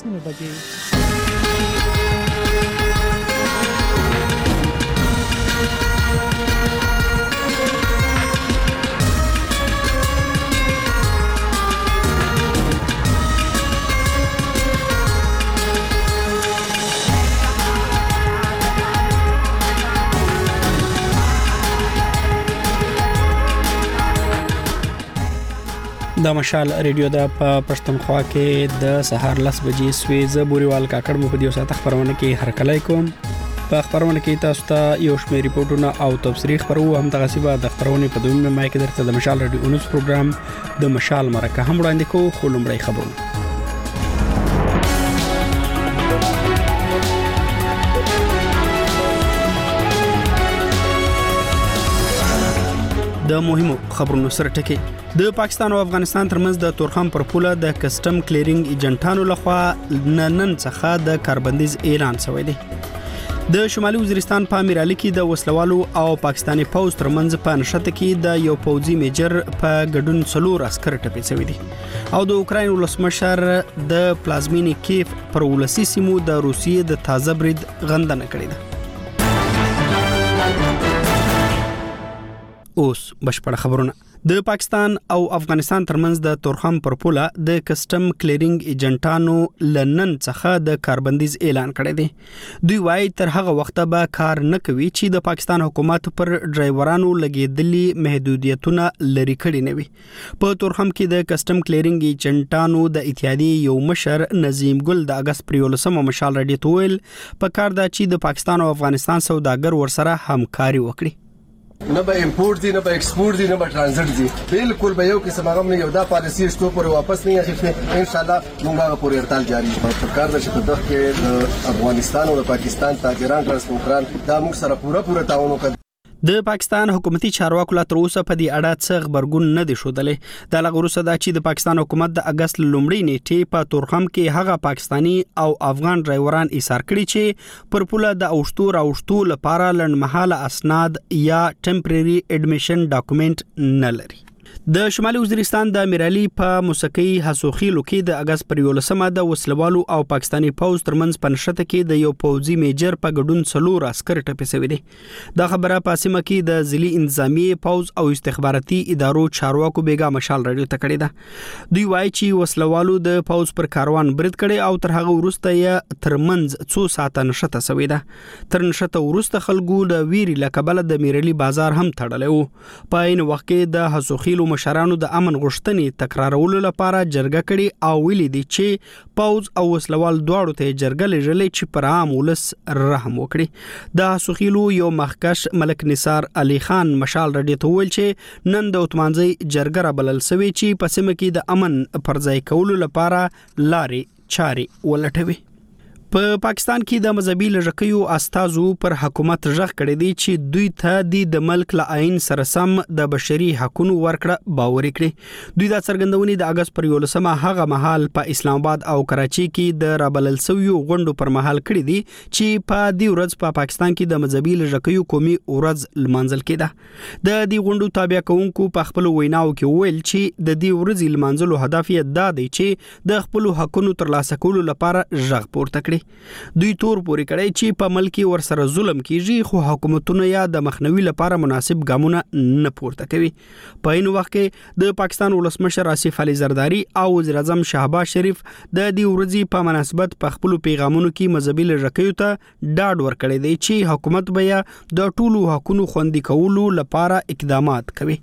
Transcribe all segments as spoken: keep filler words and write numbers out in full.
نیمه بجې. د مشال ریډیو د پښتونخوا کې د سهار لس بجې سوي ز بوريوال کاکړ مو په دیو ساته خبرونه کې هر کله کوم په خبرونه کې تاسو ته یو شمېر ریپورتونه او تفسیری خبرو هم تغسیبه د خبرونه په دومره مای کې درته د مشال ریډیو اونس پروګرام د مشال مرکه هم وړاندې کوو. خو لومړی خبرونه د مهمو خبرونو سره ټکی. د پاکستان او افغانستان ترمنځ د تورخم پر پوله د کسٹم کلیرینګ ایجنټانو لخوا نن څخه د کاربندیز اعلان شوی دی. د شمالي وزیرستان په امیرعلی کې د وسلوالو او پاکستاني پوز ترمنځ په نشته کې د یو پوزي میجر په ګډون څلور عسكر ټپي شوی دي او د اوکراین ولسمشر د پلازمینی کیف پر ولسی سیمو د روسیې د تازه برید غندنه کړې ده. اوس بشپړ خبرونه. د پاکستان او افغانستان ترمنځ د تورخم پر پوله د کسٹم کلیرینګ ایجنټانو لنن څخه د کاربندیز اعلان کړی دی. دوی وايي تر هغه وخته به کار نه کوي چې د پاکستان حکومت پر ډرایورانو لګیدلي محدودیتونه لري کړی نه وي. په تورخم کې د کسٹم کلیرینګ ایجنټانو د اتحادیې یو مشر نظیم ګل د اگست پر یولسمه مشال رډي تویل په کار دا چې د پاکستان او افغانستان سوداګر ورسره همکاري وکړي. نه به امپورټ دي نه به ایکسپورټ دي نه به ترانزیت دي. بالکل به یو قسم هغه نه یو دا پالیسی شتو پر واپس نه اخیسته. ان شاء الله موږ هغه پورې ارتال جاری په کار د شته د کې افغانستان او پاکستان تاجران ترانسپورټران دا موږ سره پوره پوره تعاون وکړو. د پاکستان حکومتي چارواکو لا تر اوسه په دې اړه څه خبرګون نه دي شودلې. د لغوروسه دا چې د پاکستان حکومت د اگست لومړۍ نیټې په تورخم کې هغه پاکستانی او افغان ډرایوران ایثار کړي چې پر پوله د اوشتو راوشتو لپاره لنډمحاله اسناد یا ټمپرری اډمیشن ډاکومېنټ نه لري. د شمالي وزیرستان د امیرعلی په موسیقي حسوخیلو کې د اگست پر یولسمه د وسلوالو او پاکستاني پوز ترمنځ په نشته کې د یو پوزي میجر په ګډون څلور عسكر ټپي شوی دي. دا خبره په سیمه کې د ځلي انتظامی پوز او استخباراتي ادارو چارواکو بیګا مشال رادیو ته کړی ده. دوی وایي چې وسلوالو د پوز پر کاروان برید کړي او تر هغه وروسته یې ترمنځ څو ساعته نشته شوی ده. تر نشته وروسته خلکو د ویری لکبل د امیرعلی بازار هم تړلی وو. په عین وخت کې د حسوخیلو مشرانو د امن غوښتنې تکرارولو لپاره جرګه کړي او ویلي دي چې پوز او وسلوال دواړو ته جرګه لرلې چې پر عام ولس رحم وکړي. د حسوخیلو یو مخکش ملک نثار علي خان مشال رډي ته ویل چې نن د اوتمانځي جرګه را بلل سوي چې په سیمه کې د امن پرځای کولو لپاره لارې چارې ولټوي. په پاکستان کې د مذهبي لږکیو استازو پر حکومت ژغ کړی دی چې دوی ته د ملک له آئین سره سم د بشري حقوقو ورکړه باور کړي. دوی دا څرګندونې د اگست پر یولسمه هغه مهال په اسلام آباد او کراچي کې د رابلل سویو غونډو پر مهال کړی دي چې په دې ورځ په پاکستان کې د مذهبي لږکیو قومي ورځ لمانځل کېده. د دې غونډو تابع کوونکو په خپل ویناو کې ویل چې د دې ورځې لمانځلو هدف یې دا دی چې د خپل حقوقو ترلاسه کولو لپاره ژغ پورته کړي. دوی تور پوري کړی چې په ملک ورسره ظلم کیږي خو حکومتونه یا د مخنیوي لپاره مناسب ګامونه نه پورته کوي. په این وخت کې د پاکستان ولسمشر آصف علي زرداری او وزیر اعظم شهباز شریف د دې ورځې په مناسبت په خپل پیغامونو کې مذهبي لږکیو ته ډاډ ورکړی دی چې حکومت به د ټولو حقوقو خوندي کولو لپاره اقدامات کوي.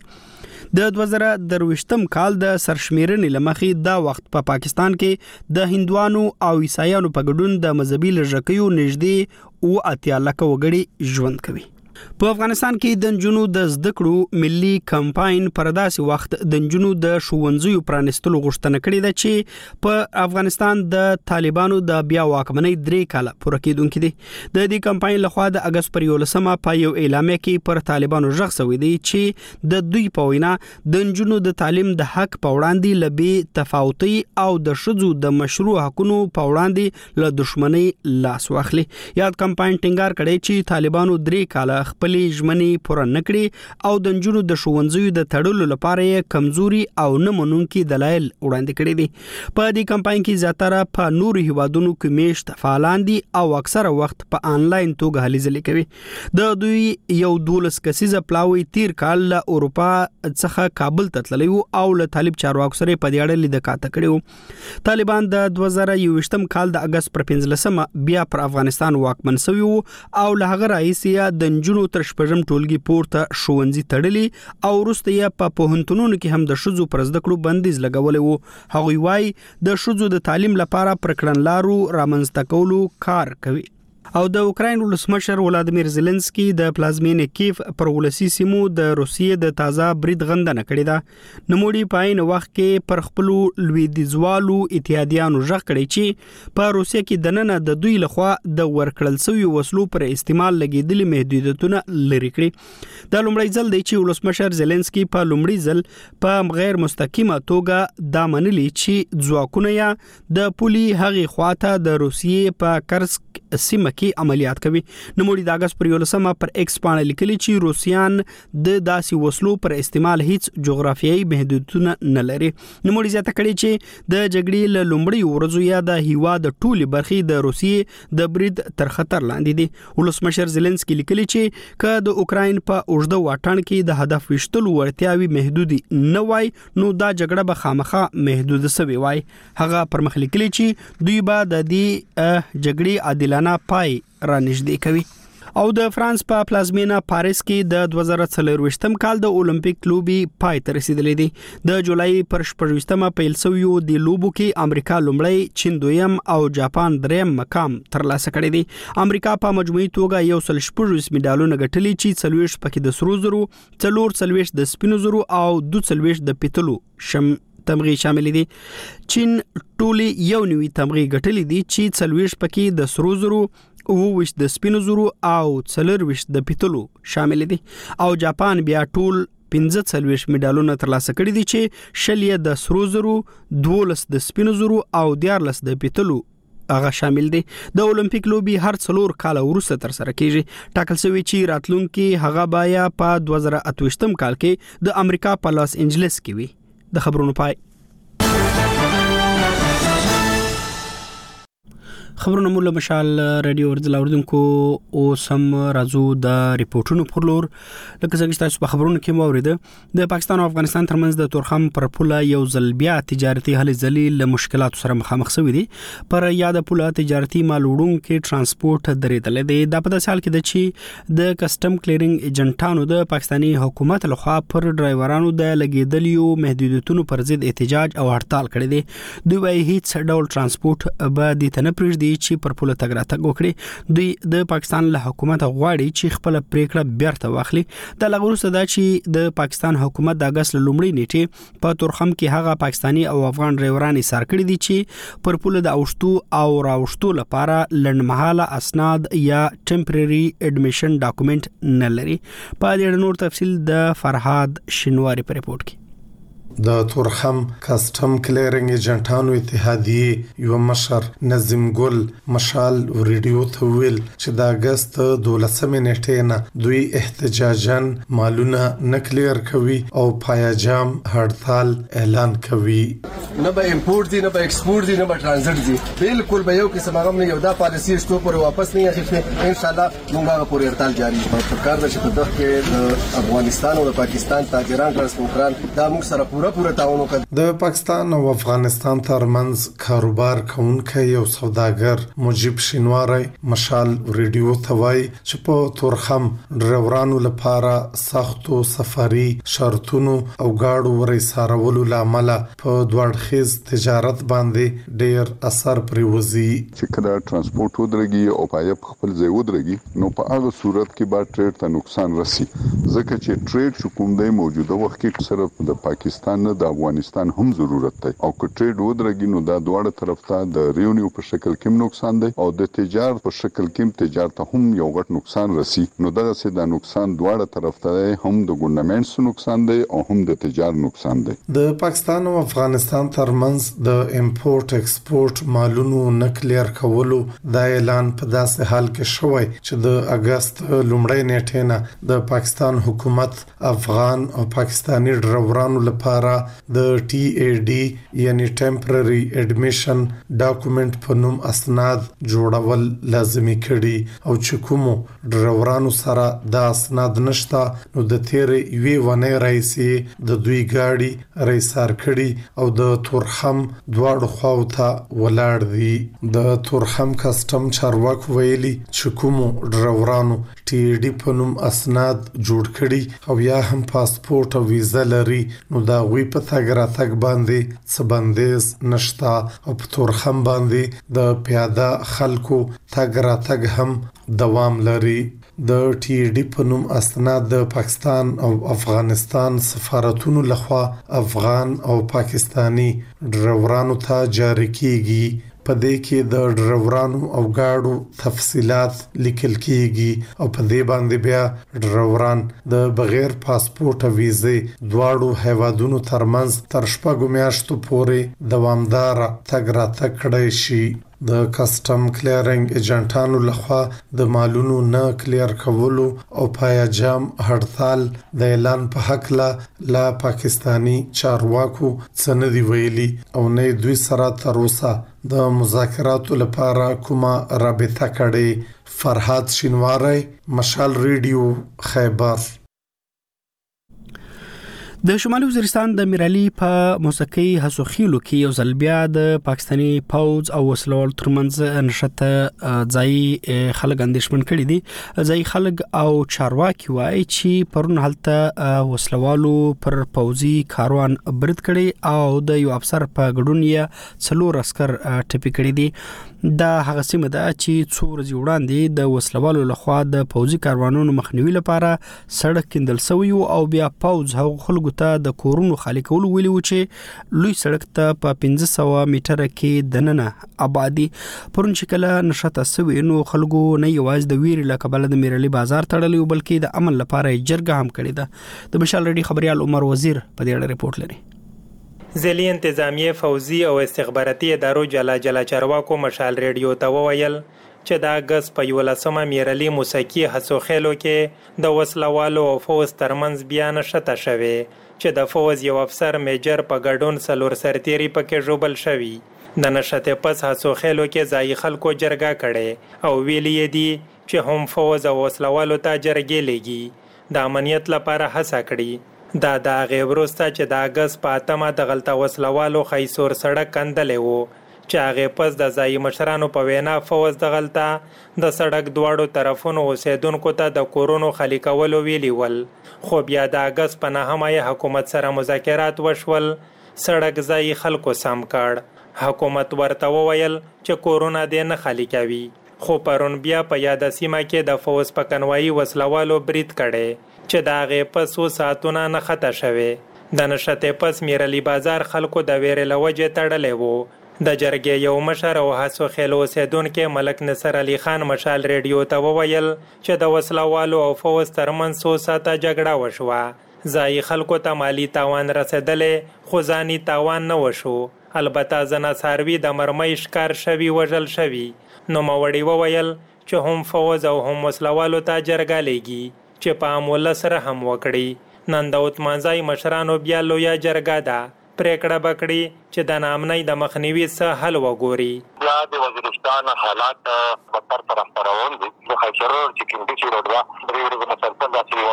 د دوه زره درویشتم کال د سرشمیرنې لمخې دا وخت په پا پاکستان کې د هندوانو او عیسایانو په ګډون د مذهبي لږکیو نږدې او اتیا لکه وګړي ژوند کوي. په افغانستان کې د نجونو د زده کړو ملي کمپاین پر داسې وخت د نجونو د ښوونځیو پرانستلو غوښتنه کړې ده چې په افغانستان د طالبانو د بیا واکمنۍ درې کاله پوره کېدونکې دي. د دې کمپاین لخوا د اگست پر یولسمه په یو اعلامیه کې پر طالبانو ژغ شوی دی چې د دوی په وینا د نجونو د تعلیم د حق په وړاندې له بې تفاوتۍ او د ښځو د مشروع حقونو په وړاندې له دښمنۍ لاس واخلي. یاد کمپاین ټینګار کړی چې طالبانو درې کاله خپلې ژمنې پوره نکړي او د نجونو د ښوونځیو د تړلو لپاره یې کمزوري او نه منونکي دلایل وړاندې کړي دي. په دې کمپاین کې زیاتره په نورو هیوادونو کې میشت فعالان دي او اکثره وخت په آنلاین توګه هلې ځلې کوي. د دوی یو دولس کسیزه پلاوی تیر کال له اروپا څخه کابل ته تللی او له طالب چارواکو سره په دې اړه لیدکاته کړي. طالبان د دوه زره یوویشتم کال د اگست پر پنځلسمه بیا پر افغانستان واکمن شوی او له هغه راهیسې د نجونو تر شپږم ټولګي پورته ښوونځي تړلي او وروسته یې په پوهنتونونو کې هم د ښځو پر زده کړو بندیز لګولی و. هغوی وایي د ښځو د تعلیم لپاره پر کړنلارو رامنځته کولو کار کوي. او د اوکراین ولسمشر ولادیمیر زيلنسکي د پلازمینې کیف پر ولسی سیمو د روسیې د تازه برید غندنه کړې ده. نوموړي په عین وخت کې پر خپل لویدیځوالو اتحادیانو ژغ کړی چې په روسیې کې د نن د دوی لخوا د ورکړل شوی وسلو پر استعمال لګیدلي محدودیتونه لري کړي. د لومړي ځل دی چې ولسمشر زيلنسکي په لومړي ځل په غیر مستقیمه توګه دا منلي چې ځواکونه یا د پولي هغې خواته د روسیې په کرسک سیمه کې عملیات کوي. نوموړي د اگست پر یولسمه پر ایکس باندې لیکلي چې روسیان د داسې وسلو پر استعمال هیڅ جغرافیایي محدودیتونه نه لري. نوموړي زیاته کړي چې د جګړې له لومړۍ ورځو یا د هیواد د ټولي برخې د روسیې د برید تر خطر لاندې دي. ولسمشر زيلنسکي لیکلي چې که د اوکراین په اوږده واټن کې د هدف وشتلو ورتیاوي محدودي نه وای نو دا جګړه به خامخا محدود سوي وای. هغه پرمخ لیکلي چې دوی به د دې جګړې عادلانه پای را نږدې کوي. او د فرانس په پلازمینه پاریس کې د دوه زره څلرویشتم کال د اولمپیک لوبي پای ته رسیدلې دي. د جولای پر شپږویشتمه پیل شویو د لوبو کې امریکا لومړی، چین دویم او جاپان دریم مقام ترلاسه کړی دی. امریکا په مجموعي توګه یو سل شپږ مډالونه ګټلي چې څلوېښت پکې د سرو زرو، څلور څلوېښت د سپینو زرو او دوه څلوېښت د پیتلو شم تمغې شامل دي. چین ټولي یو نوي تمغې ګټلې دي چې څلوېښت پکې د سرو زرو، اووه د سپینو زرو او څلورویشت د پیتلو شامل دي. او جاپان بیا ټول پنځه څلوېښت مډالونه ترلاسه کړي دي چې شل یې د سرو زرو، دولس د سپینو زرو او دیارلس د پیتلو هغه شامل دي. د اولمپیک لوبي هر څلور کال وروسته تر سره کیږي. ټاکل شوی چې راتلونکي هغه بایا په دوه زره اتویشتم کال کې د امریکا په لاس انجلس کې وي. د خبرونو پای. خبرونه مول مشال رادیو ورځ لاوردونکو او سم راځو د ریپورتونو پر لور. لکه څنګه چې تاسو په خبرونو کې مو اوریده د پاکستان او افغانستان ترمنځ د تورخم پر پوله یو ځل بیا تجارتي هلې ځلې له مشکلاتو سره مخامخ شوې دي. پر یاد پوله تجارتي مال وړونکو ترانسپورت درېدل دي. د په داسې حال کې د چې د کسٹم کلیرینګ ایجنټانو د پاکستاني حکومت لخوا پر ډرایورانو د لګیدلیو محدودیتونو پر ضد احتجاج او هړتال کړی دی. دوی وايي هیڅ ډول ترانسپورت به د تنپرج دي چې پر پوله تګ راتګ وکړي. دوی د پاکستان له حکومت غواړي چې خپل پریکړه بیرته واخلي. د لغوسه دا چې د پاکستان حکومت د اگست لومړۍ نیټه په تورخم کې هغه پاکستاني او افغان ډرایوران ایثار کړی دي چې پر پوله د اوشتو او راوشتو لپاره لنډمحاله اسناد یا ټمپرری اډمیشن ډاکومېنټ نه لري. په دې اړه نور تفصیل د فرهاد شینواری په ریپورت کې. د تورخم کسٹم کلیرینګ ایجنټانو اتحادیه یو مشر نظیم ګل مشال ریډیو ته ویل چې د اگست دولسمې نیټې نه دوی احتجاجاً مالونه نکلیر کوي او پایجام هړتال اعلان کوي. نه به امپورټ دي، نه به ایکسپورټ دي، نه به ترانزیت دي. بالکل به یو قسم هغه نه یو دا پالیسی شتو پر واپس نه اخیسته. ان شاء الله موږ هغه پورې هړتال جاری کوو. کار د شپه د افغانستان او د پاکستان تاجران ترانسپورټران دا موږ سره پورا پورا تعاون وکړ. د پاکستان او افغانستان ترمنځ کاروبار کوونکی یو سوداګر مجيب شینواری مشال ریډیو ته وایي چې په تورخم ډرایورانو لپاره سختو سفري شرطونو او گاډو ورې سارولو لامل په دوړخیز تجارت باندې ډیر اثر پریوزي. چې کله ترانسپورت ودرېږي او پایپ خپل ځای ودرېږي نو په هغه صورت کې به ټریډ ته نقصان رسي. ځکه چې ټریډ چې کوم دی موجوده وخت کې صرف د پاکستان پاکستان نه د افغانستان هم ضرورت دی او که ټریډ ودرګي نو دا دواړه طرف ته د ریونیو په شکل کې نقصان دی او د تجارت په شکل کې تجارت هم یو غټ نقصان رسی نو دغه څه د نقصان دواړه طرف ته هم د ګورنمنټس نقصان دی او هم د تجارت نقصان دی. د پاکستان او افغانستان ترمنځ د امپورټ ایکسپورټ مالونو نکلیر کولو د اعلان په داسې حال کې شوی چې د اگست لومړۍ نیټې نه د پاکستان حکومت افغان او پاکستانی ډرایورانو لپاره د ټي اي ډي یعنی ټمپرري اډمیشن ډاکومېنټ په نوم اسناد جوړول لازمي کړي او چې کومو ډرایورانو سره د اسناد نشته نو د تیرې یوې ونې راځي د دوی ګاډي ریسار کړي او د تورخم دواړو خواو ته ولاړ دي. د تورخم کسټم چارواکو ویلي چې کومو ډرایورانو ټي ډي په نوم اسناد جوړ کړي او یا هم پاسپورت او ویزا لري نو دا غوي په تګ راتګ باندې څه بندیز نشته او په تورخم باندې د پیاده خلکو تګ راتګ هم دوام لري. د ټي ډي په نوم اسناد د پاکستان او افغانستان سفارتونو لخوا افغان او پاکستانی ډرایورانو ته جاری کیږي. په دې کې د ډرایورانو او گاډو تفصيلات لیکل کیږي او په دې باندې بیا ډرایوران د بغیر پاسپورت او ویزې دواړو هیوادونو ترمنځ تر شپږو میاشتو پورې دوامدار تګ راتګ کړی شي. د کسټم کلیرینګ ایجنټانو لخوا د مالونو نه کلیر کولو او پایجام هړتال د اعلان په حق لا لا پاکستانی چارواکو څنګه دی ویلي او نه دوی سره تر اوسه د مذاکراتو لپاره کومه رابطه کړي. فرهاد شینواری، مشال ریډیو، خیبر. د شمالي وزیرستان د میرالي په موسیقي حسوخیلو کې یو ځل بیا د پاکستاني پوز او وسلوال ترمنځ نشته ځای خلک اندېښمن کړي دي. ځای خلک او چارواکي وایي چې پرون هلته وسلوالو پر پوزي کاروان برید کړي او د یو افسر په ګډون یې څلور عسكر ټپي کړي دي. دا هغه سیمه ده چې څو ورځې وړاندې د وسلوالو لخوا د پوزي کاروانونو مخنیوي لپاره سړک کیندل شوی او بیا پوز هغه خلکو ته د کورونو خالي کول ویلي و چې لوی سړک ته په پنځه سوه میټره کې دننه آبادی پرون چې کله نشته سوي نو خلکو نه یوازې د ویري لکبل د میرالي بازار تړلی بلکې د عمل لپاره جرګه هم کړې ده. د مشال ریډي خبريال عمر وزیر په دې اړه ریپورت لري. ځلې انتظامیه فوزي او استخباراتي ادارو جلا جلا چارواکو مشال ریډیو ته وویل چې د اگست په یولسمه میرالي موسیقي حسوخیلو کې د وسلوالو او فوز ترمنځ بیا نشته شوی چې د فوز یو افسر میجر په ګډون څلور سرتیري پکې ژوبل شوی. د نشته پس حسوخیلو کې ځای خلکو جرګه کړي او ویلي دي چې هم فوز او وسلوالو ته جرګې لګي د امنیت لپاره هڅه کړي. دا د هغې وروسته چې د اګست په اتمه د غلطه وسلوالو خیسور سړک کندلی و چې هغې پس د ځایي مشرانو په وینا فوز د غلطه د سړک دواړو طرفونو اوسیدونکو ته د کورونو خالي کولو ویلي ول. خو بیا د اګست په نهمه یې حکومت سره مذاکرات وشول، سړک ځایي خلکو سم کړ. حکومت ورته وویل چې کورونه دې نه خالي کوي. خو پرون بیا په یاده سیمه کې د فوز په کنوایي وسلوالو برید کړی چې د هغې پس څو ساعتونه نه خطه شوې. د نشتې پس میرالي بازار خلکو د ویرې له وجې تړلی و. د جرګې یو مشر او حسوخیلو اوسیدونکی ملک نصر علي خان مشال ریډیو ته وویل چې د وسلوالو او فوز ترمنځ څو ساعته جګړه وشوه. ځایي خلکو ته مالي تاوان رسېدلی خو ځاني تاوان نه وشو. البته ځنه څاروي د مرمۍ ښکار شوي وژل شوي. نوموړي وویل چې هم فوز او هم وسلوالو ته جرګه لیږي چې په اموله سره هم وکړي. نن د اوتمانځای مشرانو بیا لویه جرګه ده، پریکړه بکړي چې د نامنۍ د مخنیوي څه حل وګوري. بیا د وزیرستان حالات بدتر طرف ته روان دي. د خیچرور چې کوم چې روډ وا درې ورځې مسلسل داسې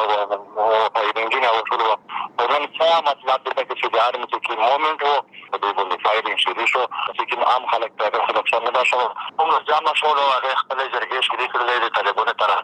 و فایرینګ او شروع و نن څه مطلب دی چې د هر چې کوم مومنت و د دې باندې فایرینګ شروع شو چې کوم عام خلک ته د خلک څخه نه شو موږ جامه شول او هغه خپل جرګې شریک کړل د طالبانو طرف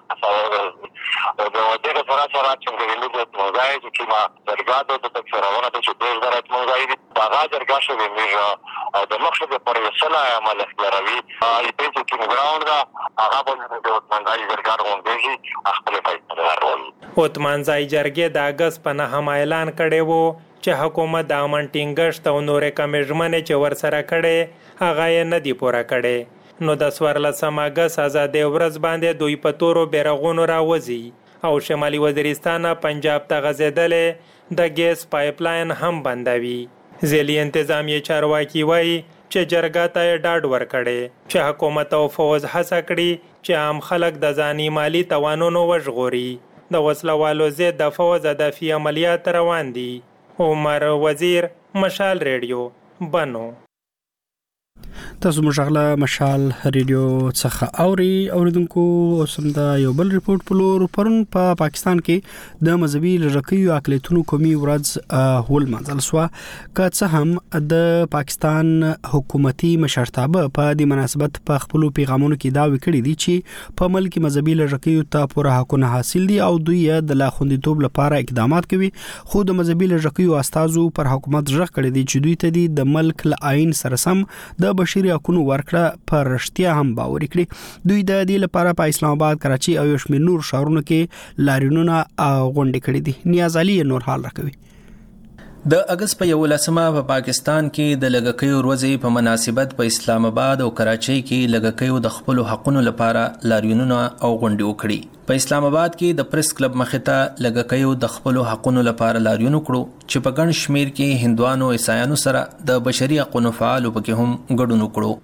د دغه سره سره چې د ملت موضوعي چې ما درګادو ته څرونه ته چې د زړه موضوعي هغه درګه شوی میږي او د مخشه پر وسله عمل لروي ای په چې کوم ګراوند دا هغه باندې د وطنځای درګار غونډي خپل فایده لري. اوتمانځای جرګې د اگست په نهم اعلان کړی وو چې حکومت د امن ټینګښت او نورې کمې ژمنې چې ورسره کړې هغه یې نه دي پوره کړې. نو د څوارلسم اګست ازادۍ ورځ باندې دوی په تورو بیرغونو راوځي او شمالي وزیرستان پنجاب ته غځېدلې د ګیس پایپ لاین هم بندوي. ځلي انتظامیه چارواکي وایي چې جرګه ته یې ډاډ ورکړی چې حکومت او فوز هڅه کړي چې عام خلک د ځاني مالي توانونو وژغوري. د وسلوالو ضد د فوز هدفي عملیات روان دي. عمر وزیر، مشال ریډیو، بنو. تاسو مشغله مشال ریډیو څخه اوري اوریدونکو. اوسم دا یو بل ریپورت پلور پرون په پا پاکستان کې د مذهبي لږکیو اقلیتونو قومي ورځ ولمانځل شو. که څه هم د پاکستان حکومتي مشرتابه په دې مناسبت په خپل پیغامونو کې دا وکړي دي چې په ملک مذهبي لږکیو ته پوره حقونه حاصل دي او دوی د لا خوندیتوب لپاره اقدامات کوي. خو د مذهبي لږکیو استازو پر حکومت ژغ کړی دي چې دوی ته د ملک ل آئین سره سم د بشري حقوقو ورکړه پر رښتیا هم باور کړي. دوی د دې لپاره په اسلام آباد، کراچي او یو شمېر نور ښارونو کې لاریونونه غونډې کړې دي. نیاز علي نور حال راکوي. د اگست په یولسمه په پاکستان کې د لږکیو ورځې په مناسبت په اسلام آباد او کراچۍ کې لږکیو د خپل حقوقو لپاره لاریونونه او غونډې وکړي. په اسلام آباد کې د پریس کلب مخې ته لږکیو د خپل حقوقو لپاره لاریون وکړو چې په ګڼ شمیر کې هندوانو عیسایانو سره د بشري حقوقو فعالو پکې هم ګډون وکړو.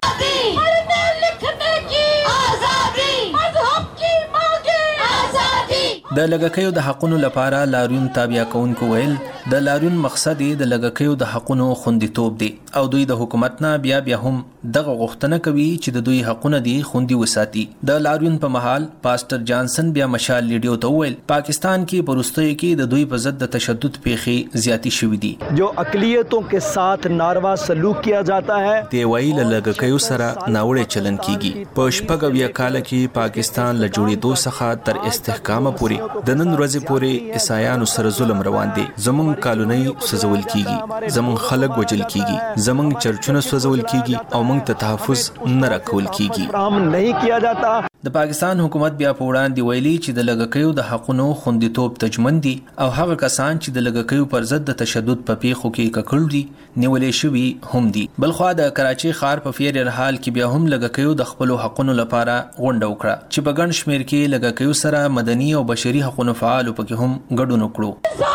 د لږکیو د حقوقو لپاره لاریون تابع کونکو ویل د لاریون مقصد د لږکیو د حقوقو خوندیتوب دی او دوی د حکومت نه بیا بیا هم دغه غوښتنه کوي چې د دوی حقوقونه دي خوندي وساتي. د لاریون په محل پاستر جانسن بیا مشال لیډیو ته ویل پاکستان کې پرستوي کې د دوی په ضد د تشدد پیښې زیاتی شوې دي. جو اقلیتوں کے ساتھ ناروا سلوک کیا جاتا ہے دی ویل لږکیو سره ناوړه چلن کیږي. په شپږ اویا کال کې پاکستان له جوړېدو څخه تر استحکام پورې د نن ورځې پورې عیسایانو سره ظلم روان دي. زمون کالونی سوځول کیږي، زمون خلک وجل کیږي، زمون چرچونه سوځول کیږي او موږ ته تحفظ نه راکول کیږي. نہیں کیا جاتا. د پاکستان حکومت بیا په وړاندې ویلي چې د لږکیو د حقوقو خوندیتوب تضمین دي او هغه کسان چې د لږکیو پر ضد د تشدد په پیښو کې ککړ دي نیولې شوي هم دي. بلخوا د کراچي ښار په فیر حال کې بیا هم لږکیو د خپل حقوقو لپاره غونډه وکړه چې په ګڼ شمیر کې لږکیو سره مدني او بشري حقوقو فعالو پکې هم ګډون وکړو.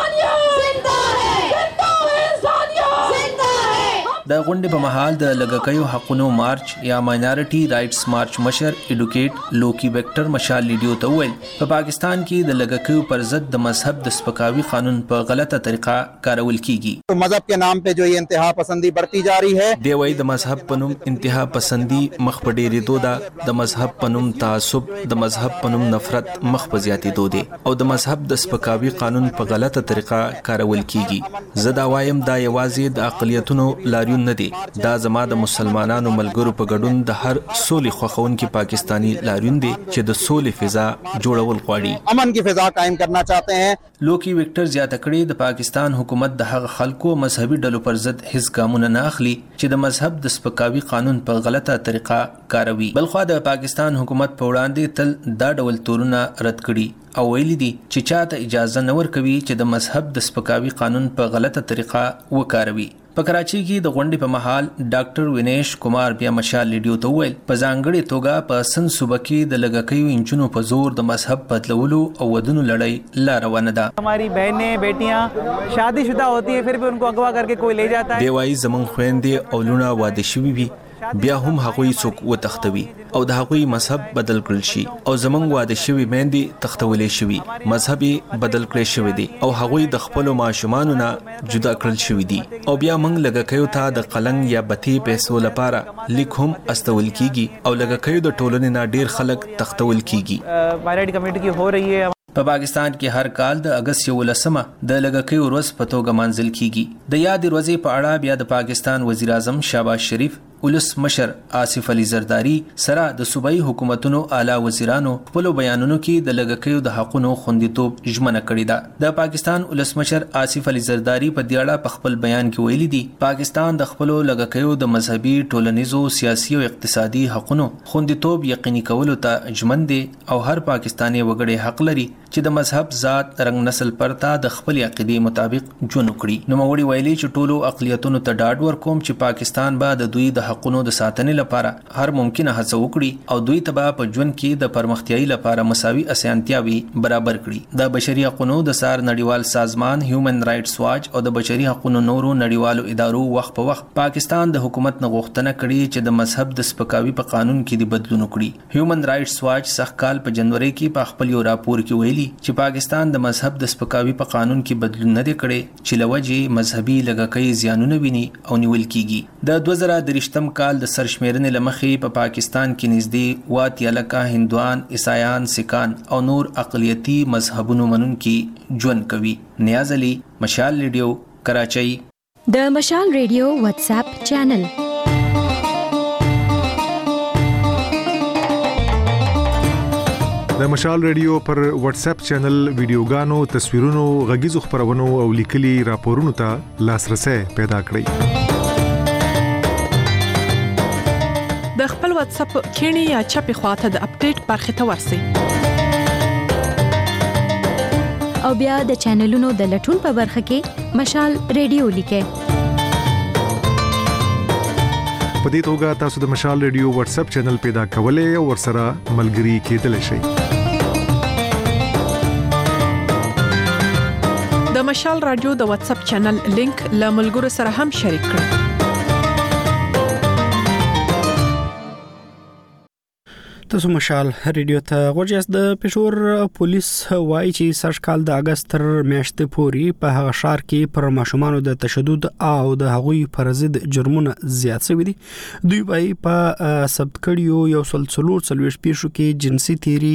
د غونډې په محل د لږکیو حقوقو مارچ یا ماینارټي رائټس مارچ مشر ایډوکیټ لوکی ویکټر مشال لیډیو ته ویل په پاکستان کې د لږکیو پر ضد د مذهب د سپکاوي قانون په غلطه طریقه کارول کیږي. مذهب کے نام پہ جو یہ انتہا پسندی بڑھتی جا رہی ہے. دی وای د مذهب پنوم انتها پسندی مخ په ډېرېدو ده، د مذهب پنوم تعصب، د مذهب پنوم نفرت مخ په زیاتېدو دی او د مذهب د سپکاوي قانون په غلطه طریقه کارول کیږي. زه دا وایم دا یوازې د اقلیتونو لاریون نه دی، دا زما د مسلمانانو ملګرو په ګډون د هر سولې خوښونکي پاکستانی لاریون دی چې د سولې فضا جوړول غواړي، امن کی فضا قائم کرنا چاہتے ہیں. لوکی ویکټر زیاته کړي د پاکستان حکومت د هغه خلکو مذهبي ډلو پر ضد هیڅ ګامونه نه اخلي چې د مذهب د سپکاوي قانون په غلطه طریقه کاروي. بلخوا د پاکستان حکومت په وړاندې تل دا ډول تورونه رد کړي او ویلي دي چې چاته اجازه نه ورکوي چې د مذهب د سپکاوي قانون په غلطه طریقه وکاروي. په کراچي کې د غونډې په محل ډاکټر وینیش کمار بیا مشال لیډیو ته ویل په ځانګړې توګه په سند صوبه کې د لږکیو انجونو په زور د مذهب بدلولو او ودونو لړۍ لا روانه ده. हमारी बहनें बेटियां शादीशुदा होती है फिर भी उनको अगवा करके कोई ले जाता है. دی وای زمون خويندې او لونه واده شوي وي بیا هم هغوی څوک وتښتوي او د هغوی مذهب بدل کړل شي او زمونږ واده شوي میندې تښتولې شوي، مذهب بدل کړی شوی دی او هغوی د خپلو ماشومانو نه جدا کړل شوي دي او بیا موږ لږکیو ته د قلنګ یا بتي پیسو لپاره لیک هم استول کیږي او لږکیو د ټولنې نه ډیر خلک تښتول کیږي. ماینورټي کمیونټي کې هو رہی ہے. په پاکستان کې هر کال د اگست یولسمه د لږکیو ورځ په توګه مانځل کیږي. د یاد ورځې په اړه بیا د پاکستان وزیر اعظم شهباز شریف ولس مشر آصف علي زرداری سره د صوبایي حکومتونو اعلی وزیرانو خپل بیانونو کې د لګکیو د حقونو خوندیتوب ژمنه کړې ده. د پاکستان ولس مشر آصف علي زرداری په دې اړه په خپل بیان کې ویلي دي پاکستان د خپل لګکیو د مذهبي ټولنیزو سیاسي او اقتصادي حقونو خوندیتوب یقیني کولو ته ژمن دي او هر پاکستاني وګړي حق لري چې د مذهب ذات رنگ نسل پرتا د خپل عقیدې مطابق ژوند وکړي. نو موږ ویلي چې ټولو اقلیتونو ته ډاډ ورکوم چې پاکستان به د دوی د حقونو د ساتنې لپاره هر ممکنه هڅه وکړي او دوی ته په ژوند کې د پرمختیايي لپاره مساوي اسانتیاوي برابر کړي. د بشري حقوقو د سار نړیوال سازمان هیومن رائټس واچ او د بشري حقوقو نورو نړیوالو ادارو وخت په وخت پاکستان د حکومت نه غوښتنه کړې چې د مذهب د سپکاوي په قانون کې د بدلون وکړي. هیومن رائټس واچ سخت کال په جنوري کې په خپل یو راپور کې ویلي چې پاکستان د مذهب د سپکاوي په قانون کې بدلون نه دی کړی چې لوجه مذهبي لګکۍ زیانونه ویني او نیول کیږي. د دوه زره درې کال د سرشمیرنې لمخې په پا پاکستان کې نږدې واته لکه هندوان، عیسایان، سکان او نور اقلیتي مذهبونو منونکي ژوند کوي. نیاز علي، مشال ریډیو، کراچۍ. د مشال ریډیو واتس اپ چینل د مشال ریډیو پر واتس اپ چینل ویډیوګانو، تصویرونو، غږیزو خبرونو او لیکلي راپورونو ته لاسرسي پیدا کړئ. د خپل واتس اپ کینی یا چپی خواته د اپډیټ برخه ته ورسئ او بیا د چینلونو د لټون په برخه کې مشال ریډیو لیکئ. په دې توګه تاسو د مشال ریډیو واتس اپ چینل پیدا کولای او ورسره ملګري کېدلی شئ. د مشال رادیو د واتس اپ چینل لینک له ملګرو سره هم شریک کړئ. تاسو مشال ریډیو ته غوږیاست. د پېښور پولیس وایي چې سږکال د اگست تر میاشتې پورې په هغه ښار کې پر ماشومانو د تشدد او د هغوی پر ضد جرمونه زیات شوي دي. دوی وایي په ثبت کړیو یو سل څلور څلوېښت پیښو کې جنسي تیری،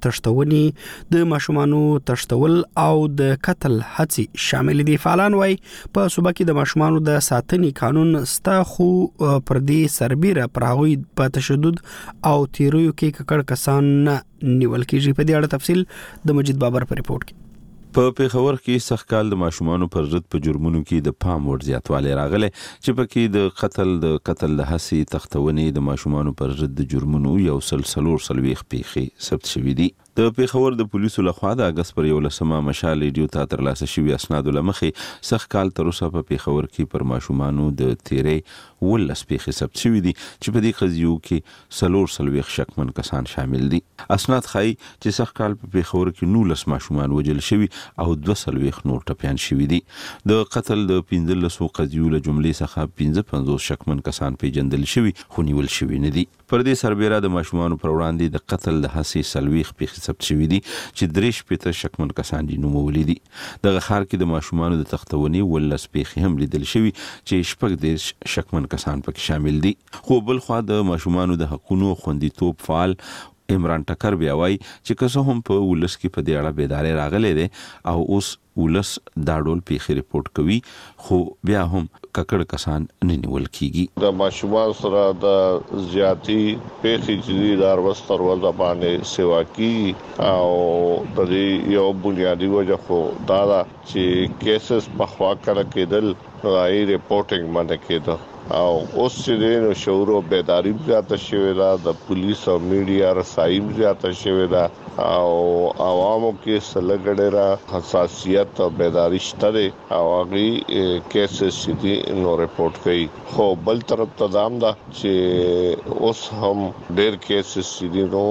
تښتونې، د ماشومانو تښتول او د قتل هڅې شامل دي. فعالان وایي په صوبه کې د ماشومانو د ساتنې قانون ستا، خو پر دې سربېره پر هغوی په تشدد او تیریو کې ککړ کسان نه نیول کېږي. په دې اړه تفصیل د مجید بابر په ریپورت کې. په پیښور کې سږکال د ماشومانو پر ضد په جرمونو کې د پام وړ زیاتوالی راغلی چې پکې د قتل د قتل د هڅې، تښتونې، د ماشومانو پر ضد د جرمونو یو سل څلور څلوېښت پیښې ثبت شوي دي. د پیښور د پولیسو لخوا د اگست پر یولسمه مشال ریډیو ته ترلاسه شوي اسنادو له مخې سږکال تر اوسه په پیښور کې پر ماشومانو د تیرې ولس پیښې ثبت شوي دي چې په دې قضیو کې څلور څلوېښت شکمن کسان شامل دي. اسناد ښایي چې سږکال په پیښور کې نولس ماشومان وژل شوي او دوه څلوېښت نور ټپیان شوي دي. د قتل د پنځلسو قضیو له جملې څخه پنځه پنځوس شکمن کسان پیژندل شوي خو نیول شوي نه دي. پر دې سربېره د ماشومانو پر وړاندې د قتل د هڅې څلوېښت پیښې ثبت شوي دي چې درې شپېته شکمن کسان یې نومولي دي. دغه ښار کې د ماشومانو د تښتونې ولس پیښې هم لیدل شوي چې شپږ دېرش شکمن کسان پکې شامل دي. خو بل خوا د ماشومانو د حقونو خوندیتوب فعال عمران ټکر بیا وایي چې که څه هم په ولس کې په دې اړه بیداري راغلی دی او اوس ولس دا ډول پیښې رپورټ کوي، خو بیا هم ککړ کسان نه نیول کیږي. د ماشومان سره د زیاتی پیښې چې د اروستر ورځ باندې سیوا کی او د یو بنیادی وجه خو دا چې کیسز په خوا کړه کېدل راي ریپورټینګ باندې کېده او اوس چې د شعور او بیداری زیاته شوې ده، د پولیس او میډیا رسایي زیاته شوې ده او عوامو کې سلګړه را حساسیت او بیداری شته او هغه کیسز چې نو ریپورټ کوي. خو بل طرف ته دام ده چې اوس هم ډېر کیسز چې نو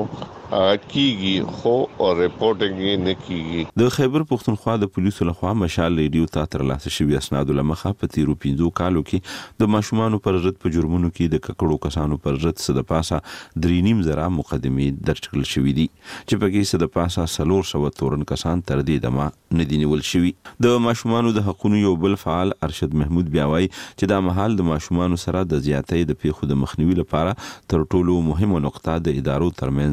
کیږي خو ریپورټینګ نه کیږي. د خیبر پښتونخوا د پولیسو لخوا مشال ریډیو ته ترلاسه شوي اسنادو له مخه په تیرو پنځو کالو کې د ماشومانو پر ضد په جرمونو کې د ککړو کسانو پر ضد څه د پاسه درې نیم زره مقدمې درج کړل شوي دي چې پکې څه د پاسه څلور سوه تورن کسان تر دې دمه نه دي نیول شوي. د ماشومانو د حقونو یو بل فعال ارشد محمود بیا وایي چې دا مهال د ماشومانو سره د زیاتۍ د پیښو د مخنیوي لپاره تر ټولو مهمه نقطه د ادارو ترمنځ د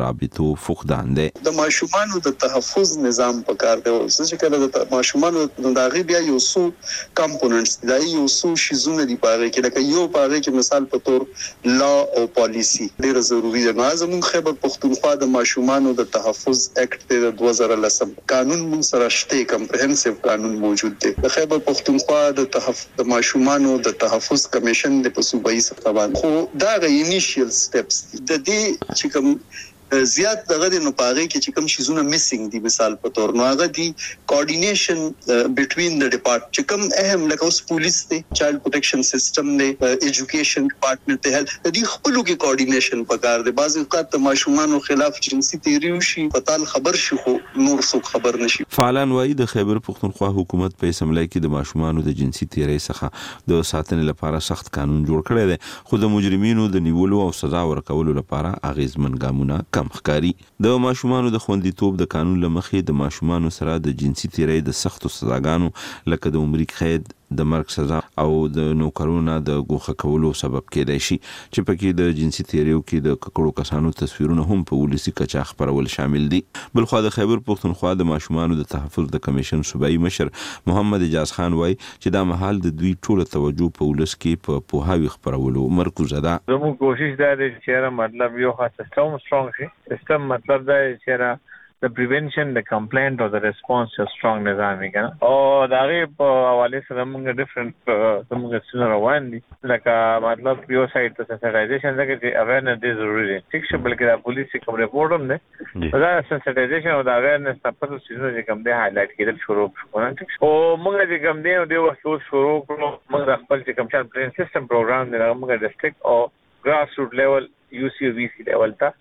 رابطو فقدان دی. د ماشومانو د تحفظ نظام پکار دی. چې کله د ماشومانو د هغه بیا یو څو کمپوننټس دی، یو څو شیزونه دی پاره کې، لکه یو پاره کې مثال په تور لا او پالیسی ډیره ضروری ده. نو زموږ خیبر پختونخوا د ماشومانو د تحفظ اکټ د دوه زره لسم قانون موږ سره شته، کمپریهنسیو قانون موجود دی. د خیبر پختونخوا د تحفظ د ماشومانو د تحفظ کمیشن د صوبایي سطح باندې خو دا غي انیشیل سټیپس د دې چې کوم زیات دغه د نو پاره کې چې کوم شیزونه میسنګ دي، مثال په تور نو هغه دي کوارډینیشن بټوین د ډپارټمنټ چې کوم اهم لکه اوس پولیس دی، چایلډ پروټیکشن سیستم دی، ایجوکیشن ډپارټمنټ ته هیلث د دې خپلو کې کوارډینیشن پکار دی. بعض اوقات د ماشومانو خلاف جنسي تیریو شي پتال خبر شي خو نور څوک خبر نشي. فعالان وایي د خیبر پختونخوا حکومت په اسمبلی کې د ماشومانو د جنسي تیری څخه د ساتنې لپاره سخت قانون جوړ کړی دی، خو د مجرمینو د نیولو او سزا ورکولو لپاره اغیزمن ګامونه کم ښکاري. د ماشومانو د خوندیتوب د قانون لمخې د ماشومانو سره د جنسي تیری د سختو سزاګانو لکه د عمري قید، د مرګ سزا او د نوکرونو د ګوښه کولو سبب کېدای شي، چې پکې د جنسي تیریو کې د ککړو کسانو تصویرونه هم په ولسی کچا خبرول شامل دي. بلخو د خیبر پختونخوا د ماشومانو د تحفظ د کمیشن صوبایي مشر محمد اجاز خان وایي چې دا مهال د دوی ټوله توجه په ولس کې په پوهاوی خبرولو مرکوزه ده. زموږ کوشش دا دی چې مطلب یو خاص سیستم سترونګ شي. سیستم مطلب دا چې the prevention, the complaint or the response to strong نظام کنه او دا غي په حواله سره موږ ډیفرنٹ موږ څنګه روان دي، لکه مطلب یو سایت ته سنسټایزیشن دغه چې اویرنس دی ضروری دی، ټیک شه بلکې د پولیس کوم ریپورت هم دی دا سنسټایزیشن او دا اویرنس په څه څه چې کوم دی هایلایټ کېدل شروع شو. او موږ چې کوم دی د وخت شروع کړو، موږ خپل چې کوم چل پلان سیستم پروګرام دی موږ ډیسټریکټ او ګراس روټ لیول یو سی او وی سی لیول ته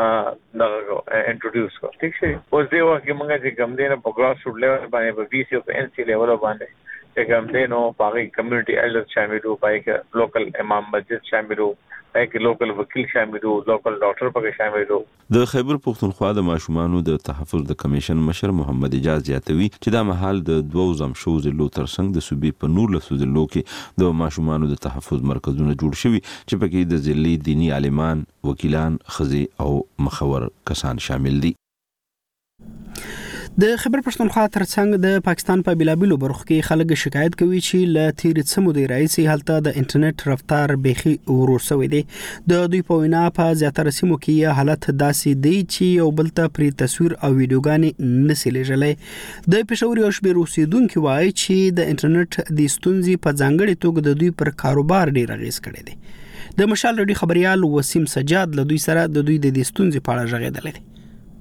دغه انټروډیوس کو. ٹھیک شي اوس دی وخت کې موږ چې کوم دی نه په ګراس روټ لیول باندې په وی سی او په ان سی لیول باندې چې کوم دی نو پاره کمیونټي ایلډر شامل وو، پای کې لوکل امام مسجد شامل وو، پای کې لوکل وکیل شامل وو، لوکل ډاکټر پکې شامل وو. د خیبر پختونخوا د ماشومانو د تحفظ د کمیشن مشر محمد اجاز زیاتوي چې دا مهال د دوو زم شو ضلعو ترڅنګ د صوبې په نور لسو ضلعو کې د ماشومانو د تحفظ مرکزونه جوړ شوي چې پکې د ضلعي دینی عالمان، وکیلان، ښځې او مخور کسان شامل دي. د خیبر پښتونخوا ترڅنګ د پاکستان په بلابلو برخو کې خلک شکایت کوي چې ل تیر څه مودې راځي هلته د انټرنیټ رفتار بيخي ورور شوی دی. د دوی په وینا په زیاتره سیمو کې حالت داسې دی چې یو بل ته پری تصویر او ویډیوګانې نسي لېږلې. د پېښور یو شمېر اوسیدونکو وایي چې د انټرنیټ د ستونزې په ځانګړي توګه د دوی پر کاروبار ډېر اغیز کړی دی. د مشال رډي خبريال وسیم سجاد له دوی سره د دوی د ستونزې په اړه غږېدل دي.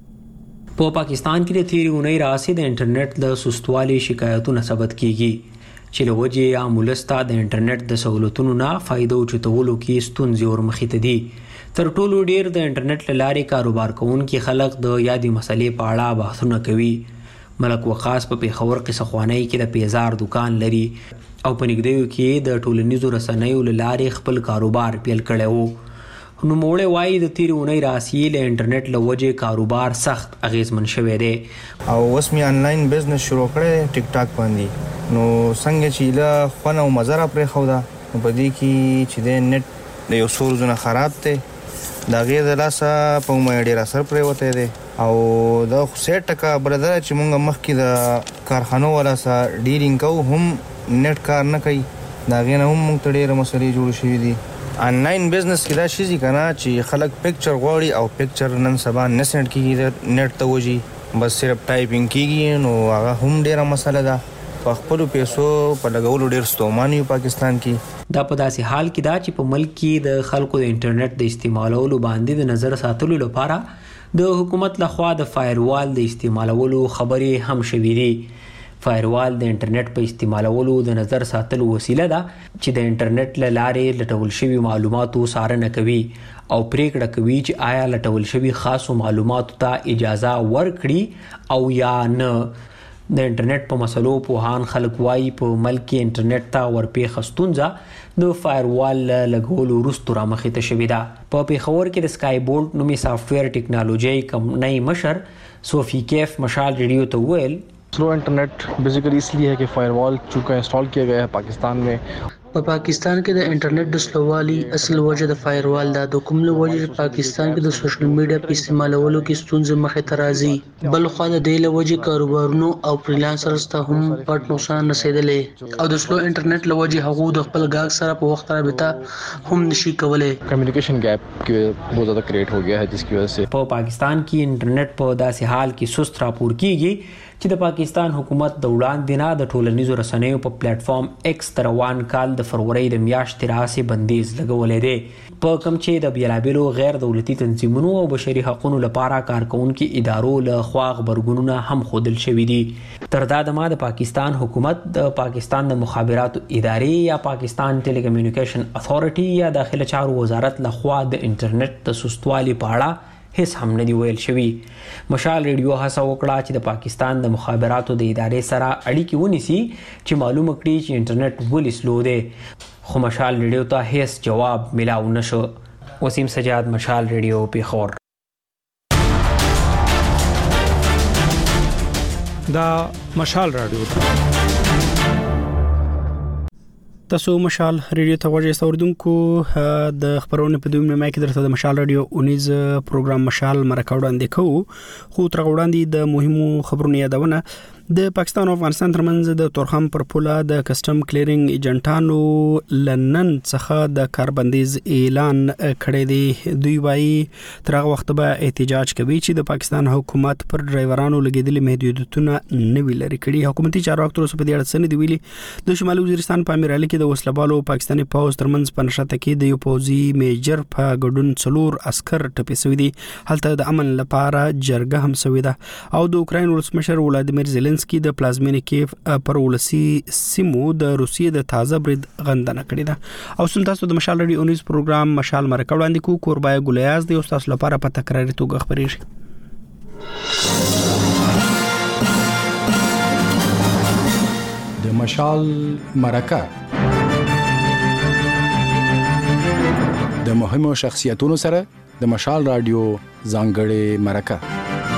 په پاکستان کې د تیری اونۍ راځي د انټرنیټ د سستوالي شکایتونه ثبت کیږي چې له وجې عام ولستا د انټرنیټ د سہولتونو نه فائدو چتولو کې ستونزې ورمخې ته دي. تر ټولو ډیر د انټرنیټ لارې کاروبار کوونکي خلک د یادي مسلې په اړه بحثونه کوي. ملک وقاص په پیښور کې سخواني کې د پیزار دکان لري او په نګدیو کې د ټولنیزو رسنیو لارې خپل کاروبار پیل کړی وو. نو موړې وایي د تیر اونۍ راسي له انټرنیټ له وجې کاروبار سخت اغیزمن شوی دی او اوس می انلاین بزنس شروع کړی ټیک ټاک باندې. نو څنګه چې له خونه او مزره پرې خو دا په دې کې چې د نت د یو څو زونه خراب ته دا غیر د لاسه په مې ډیر اثر پرې وته دی او دا خو سه ټکا برادر چې مونږ مخکې د کارخانو ولا سره ډیلینګ کو هم نت کار نه کوي، دا غیر هم مونږ ته ډیر مسلې جوړ شوې دي. آنلاین بزنس کې دا شي کنه چې خلک پکچر غواړي او پکچر نن سبا نه سند کیږي، نت ته وږي بس صرف ټایپینګ کیږي، نو هغه هم ډیره مسله ده. په خپل پیسو په لګولو ډیر ستوماني پاکستان کې. دا په داسې حال کې دا چې په ملک کې د خلکو د انټرنیټ د استعمالولو باندې د نظر ساتلو لپاره د حکومت لخوا د فایروال د استعمالولو خبرې هم شوې دي. فایروال د انټرنیټ په استعمالولو د نظر ساتلو وسیله ده چې د انټرنیټ له لارې لټول شوي معلوماتو څارنه کوي او پریکړه کوي چې آیا لټول شوي خاصو معلوماتو ته اجازه ورکړي او یا نه. د انټرنیټ په مسلو پوهان خلک وایي په ملک کې انټرنیټ ته ورپېښه ستونزه د فایروال لګولو وروسته رامخې ته شوې ده. په پیښور کې د سکای بولټ نومي سافټویر ټیکنالوژي کمپنۍ مشر صوفی کیف مشال ریډیو ته وویل slow internet basically इसलिए है कि फायरवॉल चूँकि इंस्टॉल किया गया है पाकिस्तान में په پاکستان کې د انټرنیټ د سلووالي اصل وجه د فایروال دا د کوم له وجه پاکستان کې د سوشل میډیا په استعمالولو کې ستونزې مخې ته راځي بل خو د دې له وجه کاروبارونو او فریلانسرز ته هم پټ نقصان رسیدلې او د سلو انټرنیټ له وجه هغه د خپل ګاګ سره په وخت رابطه هم نشي کولای کمیونیکیشن گیپ کې बहुत ज़्यादा क्रिएट हो गया है जिसकी वजह से په پاکستان کې انټرنیټ په داسې حال کې سست راپور کیږي چې د پاکستان حکومت د وړاندې نه د ټولنیزو رسنیو په پلیټ فارم ایکس د روان کال د فروری د میاشتې راهیسې بندیز لګولې دی په کوم چې د بیلابیلو غیر دولتي تنظیمونو او بشري حقوقو لپاره کارکونکو ادارو له خوا خبرګونونه هم خودل شوې دي تر دا د ما د پاکستان حکومت د پاکستان د مخابراتو ادارې یا پاکستان ټیلی کمیونیکیشن اتھارټي یا داخله چارو وزارت له خوا د انټرنیټ د سستوالي په اړه هیڅ هم نه دی ویل شوی مشال ریډیو هڅه وکړه چې د پاکستان د مخابراتو د ادارې سره اړیکې ونیسي چې معلومه کړي چې انټرنیټ ولې سلو دی خو مشال ریډیو ته هیڅ جواب ملاو نشو وسیم سجاد مشال ریډیو پیښور دا مشال رادیو تاسو مشال ریډیو ته وژې سوردونکو د خبرونه په دویم نیمه کې درته د مشال ریډیو اونیز پروګرام مشال مرکه وړاندې کوو خو تر وړاندې د مهمو خبرونو یادونه د پاکستان او افغانستان ترمنځ د تورخم پر پوله د کسٹم کلیرینګ ایجنټانو لنن څخه د کاربندیز اعلان کړی دی دوی وايي تر هغه وخت به احتجاج کوي چې د پاکستان حکومت پر ډرایورانو لګیدلي محدودیتونه نه وی لري کړي حکومتي چارواکو تر اوسه په دې اړه څه نه دی ویلي د شمالي وزیرستان په امیر علي کې د وسلبالو پاکستاني پوز ترمنځ په نشته کې د یو پوزي میجر په ګډون څلور عسكر ټپي شوی دي هلته د امن لپاره جرګه هم شوی ده او د اوکراین ولسمشر ولادیمیر زيلنسکي د پلازمینې کې پر ولسی سیمو د روسیې د تازه برید غندنه کړې ده او سن تاسو د مشال ریډیو نیوز پروګرام مشال مرکه وړاندې کو کوربای ګلیاز د استاد لپاره په تکراري توګه خبرېږي د مشال مرکه د مهمو شخصیتونو سره د مشال رادیو ځانګړې مرکه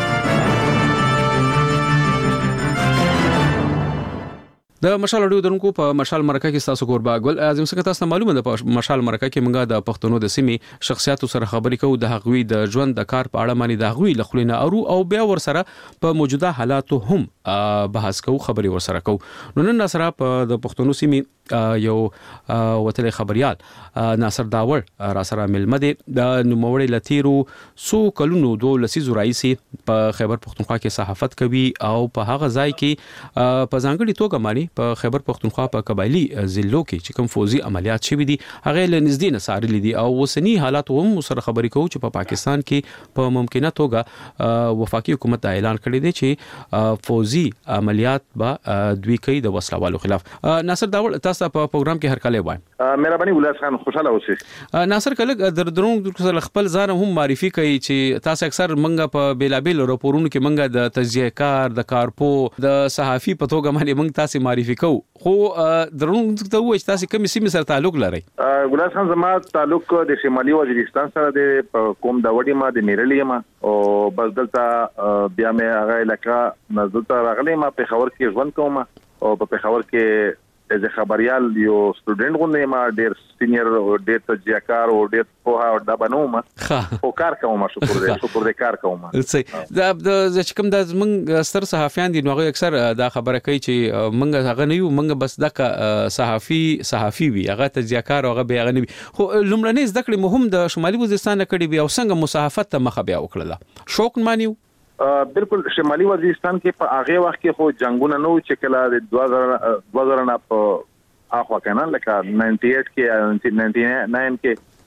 د مشال اډیو درونکو په مشال مرکه کې تاسو کوربا ګل اعظم څنګه تاسو معلومه ده په مشال مرکه کې موږ د پښتنو د سیمې شخصیتو سره خبرې کوو د هغوی د ژوند د کار په اړه باندې د هغوی لخلینه اورو او بیا ور سره په موجوده حالاتو هم بحث کوو خبرې ور سره کوو نو نن سره په د پښتنو سیمې یو وتل خبريال ناصر داور را سره ملمه دي د نوموړی لتیرو سو کلونو دوه لسیزو رئیسي په خیبر پختونخوا کې صحافت کوي او په هغه ځای کې په ځانګړي توګه مانی په خیبر پختونخوا په قبایلی ضلعو کې چې کوم فوزي عملیات شوي دي هغه له نږدې نصارلي دي او وسنی حالات هم سره خبرې کوي چې په پاکستان کې په ممکنه توګه وفاقي حکومت اعلان کړی دی چې فوزي عملیات به دوی کوي د وسلوالو خلاف ناصر داور تاسو په پروګرام کې هر کله وای مهرباني ولاس خان خوشاله اوسئ ناصر کله در درون خپل ځان هم معرفي کوي چې تاسو اکثر منګه په بیلابل راپورونو کې منګه د تجزیه کار د کارپو د صحافي په توګه باندې منګ تاسو معرفي کوو خو درون ته وای چې تاسو کوم سیمه سره تعلق لرئ ولاس خان زما تعلق د شمالي وزیرستان سره د کوم د وډي ما د میرلې ما او بس دلته بیا مې هغه علاقہ نزدلته راغلی ما په خبر کې ژوند کوم او په خبر کې از خبريال یو سټوډنټ غونډه ما ډیر سینیئر او ډیر تجزیه‌کار او ډیر په ها د بنوم او کار کوم شکر دې شکر دې کار کوم صحیح دا د چې کوم د موږ ستر صحافیان دي نو هغه اکثر دا خبره کوي چې موږ هغه نه یو موږ بس د صحافي صحافي وي هغه تجزیه‌کار هغه به هغه نه وي خو لومړنۍ زده کړې مهم د شمالي وزیرستان کړي بیا څنګه مصاحفت ته مخه بیا وکړه شوق مانیو بالکل شمالي وزیرستان کې په هغه وخت کې خو جنگونه نو چې کله د دوه هزار نه په اخوا کنه لکه अट्ठानवे کې نننه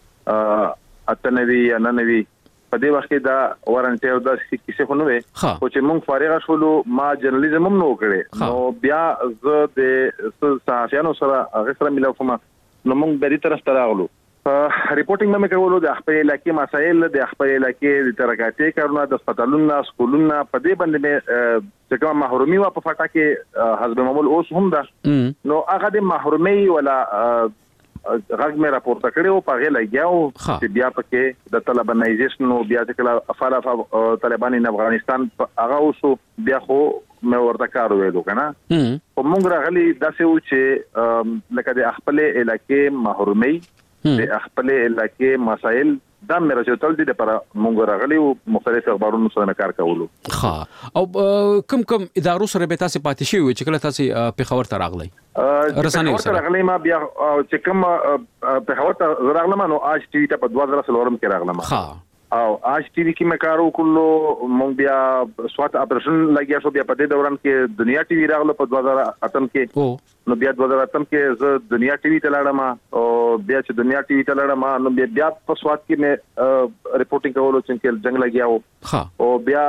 کې اتنوي یا ننوي په دې وخت کې دا ورنټیر د کیسه خو نو وي خو چې مونږ فارغ شولو ما جرنالیزم هم نو کړې نو بیا زه د صحافیانو سره هغه سره ملاو کوم نو مونږ به دې طرف ته راغلو ریپورټینګ مې کولو د خپل علاقې مسایل د خپل علاقې د ترقاتي کارونه د هسپتالونو سکولونو په دې باندې مې چې کوم محرومي وا په فاټا کې حزب معمول اوس هم ده نو هغه د محرومي ولا غږ مې راپورته کړو په غي لګیاو چې بیا پکې د طالبانایزیشن او بیا چې کله افاله طالبان نه افغانستان هغه اوسو بیا خو مې ورته کار ویلو کنه په مونږ راغلي داسې و چې لکه د خپل علاقې محرومي د خپل علاقې مسائل دا مې راځول دي لپاره مونږ راغلي او مختلف اخبارونو سره کار کولو. ها او کوم کوم ادارو سره به تاسو پاتې شئ چې کله تاسو په خبر ته راغلي؟ رسنۍ سره راغلي ما بیا چې کوم په خبر ته راغلم نو آج ټي وي ته په دوه هزار څلورم کې راغلم. ها او آج ټي وي کې مې کارو کولو مونږ بیا سوات اپریشن لګیا شو بیا په دې دوران کې دنیا ټي وي راغله په دوه هزار اتم کې نو بیا دوه هزار اتم کې زه دنیا ټي وي ته لاړم او بیا چې دنیا ټي وي ته لاړم نو بیا بیا په سوات کې مې ریپورټینګ کولو چې جنگ لګیاو او بیا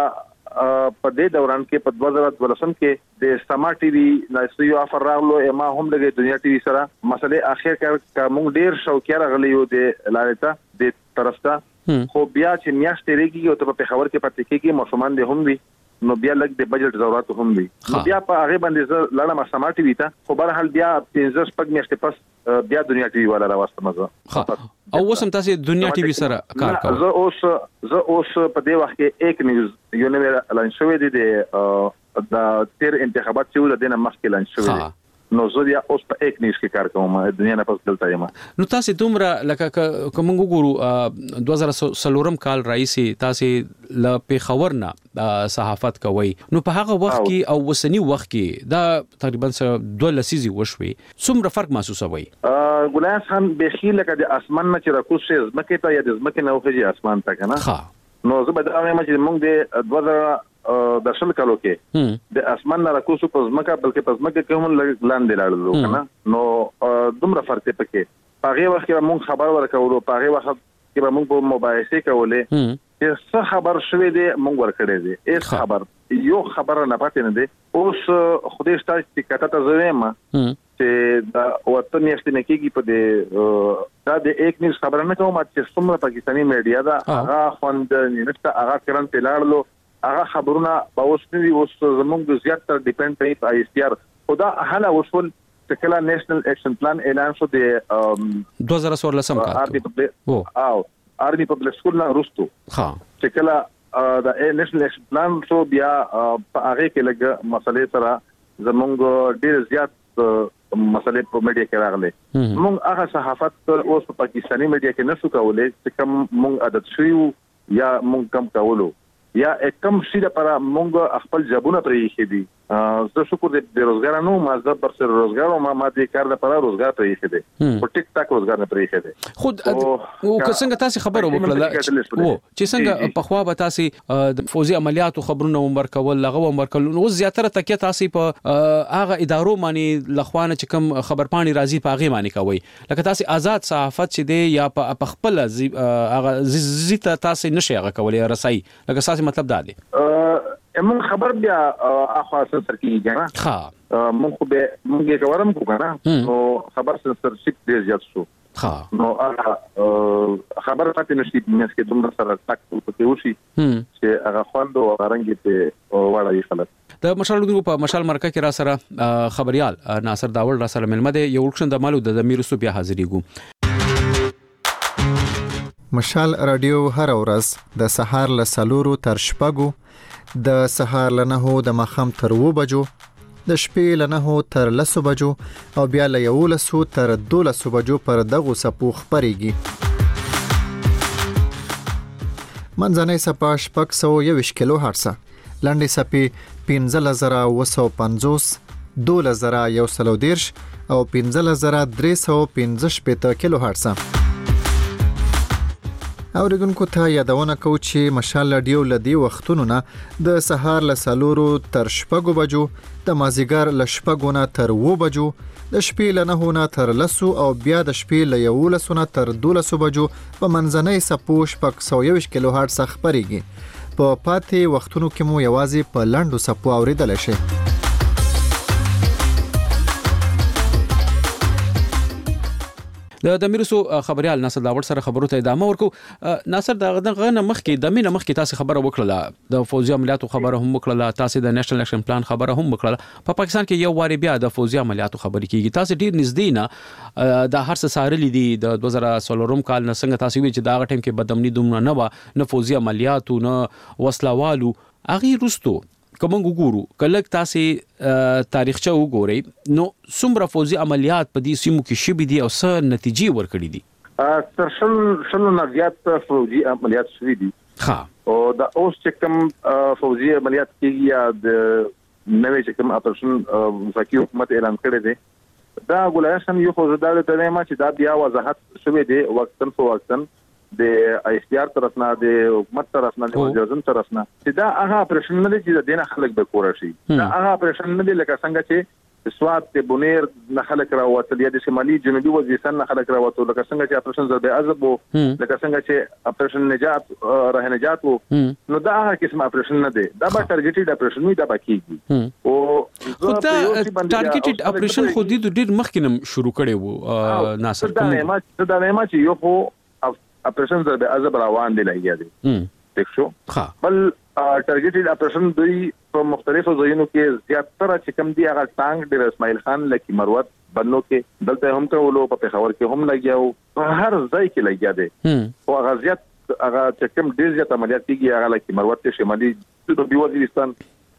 په دې دوران کې په دوه هزار دولسم کې د سما ټي وي ناسيو افر راغلو ما هم لګي دنیا ټي وي سره مسله اخر کې موږ ډیر شوکیا راغلی یو د لارېتا د طرف ته خو بیا چې میاشتې ریږي او ته په خبر کې پاتې کېږي مشومان دي هم وي نو بیا لګ د بجټ ضرورت هم وي نو بیا په هغه باندې لړم سما ټي وي ته خو بهر حال بیا پنځه شپږ میاشتې پس بیا دنیا ټي وي والا راوستم زه او وسم تاسو دنیا ټي وي سره کار کوئ؟ زه اوس زه اوس په دې وخت کې ایک نیوز یو نوی اعلان شوی دی د تیر انتخابات چې د دینه مخکې اعلان شوی دی نو زه بیا اوس په ایک نیوز کې کار کوم دنیا نه پس دلته یم. نو تاسو دومره لکه کوم وګورو دوه هزار څلورم کال رئیسي تاسو ل پیښور نه صحافت کوي نو په هغه وخت کې او وسنی وخت کې دا تقریبا دوه لسیزي وشوي څومره فرق محسوسوي؟ ګلان خان بخیل لکه د اسمان نه چې راکوسه زمکه ته یا د زمکه نه وخیږي اسمان ته کنه نو زه به دا وایم چې موږ د دوه هزار د شل کالو کې د اسمان نه راکوسو په ځمکه بلکې په ځمکه کې هم لاندې لاړلو کنه نو دومره فرق پکې په هغه وخت کې موږ خبر ورکولو په هغه وخت کې موږ په مباحثه کولې چې څه خبر شوه دي موږ ورکړې دي هیڅ خبر یو خبر نه پاتې نه دي اوس خدای ستاسو چې کته ته زویم چې دا وطن یې نه کېږي په دې دا د ایک نیوز خبر نه کوم چې څومره پاکستاني میډیا دا هغه خوند نشته هغه کرن تلاړلو هغه خبرونه به اوس نه وي اوس زموږ زیات تر ډیپند کوي په آی اس ټي ار خدا هله وصول چې کله نېشنل اکشن پلان اعلان شو د دوه هزار څوارلسم کال او آرمي پبلک سکول نه وروسته ها چې کله د نېشنل اکشن پلان شو بیا په هغه کې لګ مسلې سره زموږ ډیر زیات مسلې په میډیا کې راغلي موږ هغه صحافت اوس په پاکستاني میډیا کې نشو کولای چې کوم موږ عادت شوو یا موږ کم کولو یا کم شي لپاره موږ خپل ځبونه پرې خېدي زه شکر دې بیروزګار نه ما زه پر سر روزګار او ما ما دې کار لپاره روزګار پرې خېدي او ټیک ټاک روزګار نه پرې خېدي خود او څنګه تاسو خبرو وکړه او چې څنګه په خوا به تاسو د فوزي عملیاتو خبرونه عمر کول لغه عمر کول نو زیاتره تکیه تاسو په هغه ادارو باندې لخوانه چې کوم خبر پانی راځي په هغه باندې کوي لکه تاسو آزاد صحافت چې دی یا په خپل هغه زیته تاسو نشي هغه کولای رسای لکه مطلب دا دی امون خبر بیا اخوا سر کیږي نه ها مونږ خو به مونږ یې کوم کو کنه نو خبر سنسرشپ ډیر زیات شو ها نو هغه خبر پاتې نشي مېس کې دومره سره تک پکې وشي چې هغه خوند او رنګ ته وړاندې خلک د مشال لودو په مشال مرکه کې را سره خبريال ناصر داول را سره ملمه دی یو وکشن د مالو د میرسو بیا حاضرېګو. مشال رادیو هر ورځ د سهار له سلورو تر شپږو د سهار له نهو د ماښام تر اوو بجو د شپې له نهو تر لسو بجو او بیا له یولسو تر دولسو بجو پر دغو څپو خپرېږي. منځنۍ څپه شپږ سوه یوویشت کیلو هرڅه، لنډې څپې پنځلس زره اوه سوه پنځوس، دولس زره یو سل او دېرش او پنځلس زره درې سوه پنځه شپېته کیلو هرڅه. اوریدونکو ته یادونه کوو چې مشال رادیو لدی وختونو نه د سهار له سلورو تر شپږو بجو، د مازیګر له شپږو نه تر اوو بجو، د شپې له نهو نه تر لسو او بیا د شپې له یولسو نه تر دولسو بجو په منځنۍ څپو شپږ سوه یوویشت کیلو هرڅه خپرېږي. په پاتې وختونو کې مو یوازې په لنډو څپو اوریدلی شئ. د دمیرسو خبريال ناصر داوړ سره خبرو ته ادامه ورکو. ناصر دا غنه مخکې د مینه مخکې تاسو خبره وکړه د فوزي عملیاتو خبره هم وکړه، تاسو د نېشنل اکشن پلان خبره هم وکړه. په پاکستان کې یو واری بیا د فوزي عملیاتو خبرې کیږي. تاسو ډیر نږدې نه د هر څه سارلې دي د دوه زره څلورم کال نه څنګه تاسو وی چې دا ټیم کې بدامني دومره نه و نه فوزي عملیاتو نه وسلوالو اغي رستو کوم وګورو کله تاسو تاریخچه وګورئ نو څومره فوزي عملیات په دې سیمو کې شبي دي او څه نتیجې ورکړي دي؟ تر شل شل نه زیات فوزي عملیات شوي دي. ها او دا اوس چې کوم فوزي عملیات کیږي یا د نوې چې کوم اپریشن وفاقي حکومت اعلان کړی دی دا ګولایشن یو خو زده ده ما چې دا بیا وضاحت شوی دی وقتن په وقتن د ایستیار طرفنا د حکومت طرفنا د وزارت طرفنا چې دا هغه اپریشن نه دی چې د دینه خلک به کور شي. دا هغه اپریشن نه دی لکه څنګه چې سواد ته بونیر نه خلک راوتل یا د شمالي جنوبي وزیرستان نه خلک راوتل لکه څنګه چې اپریشن ضرب عزب وو لکه څنګه چې اپریشن نجات راه نجات وو نو دا هغه قسم اپریشن نه دی. دا به ټارګټډ اپریشن وي دا باقیږي او خو دا ټارګټډ اپریشن خو دې ډیر مخکې نم شروع کړي وو ناصر. دا نه ما دا نه ما چې یو خو اپریشن ضرب عزب روان دی لګیا دی ټیک شو. بل ټارګټډ اپریشن دوی په مختلفو ځایونو کې زیاتره چې کوم دی هغه ټانګ ډیر اسماعیل خان لکه مروت بنو کې دلته هم ته ولو په پېښور کې هم لګیاو په هر ځای کې لګیا دی او هغه زیات هغه چې کوم ډیر زیات عملیات کیږي هغه لکه مروت ته شمالي جنوبي وزیرستان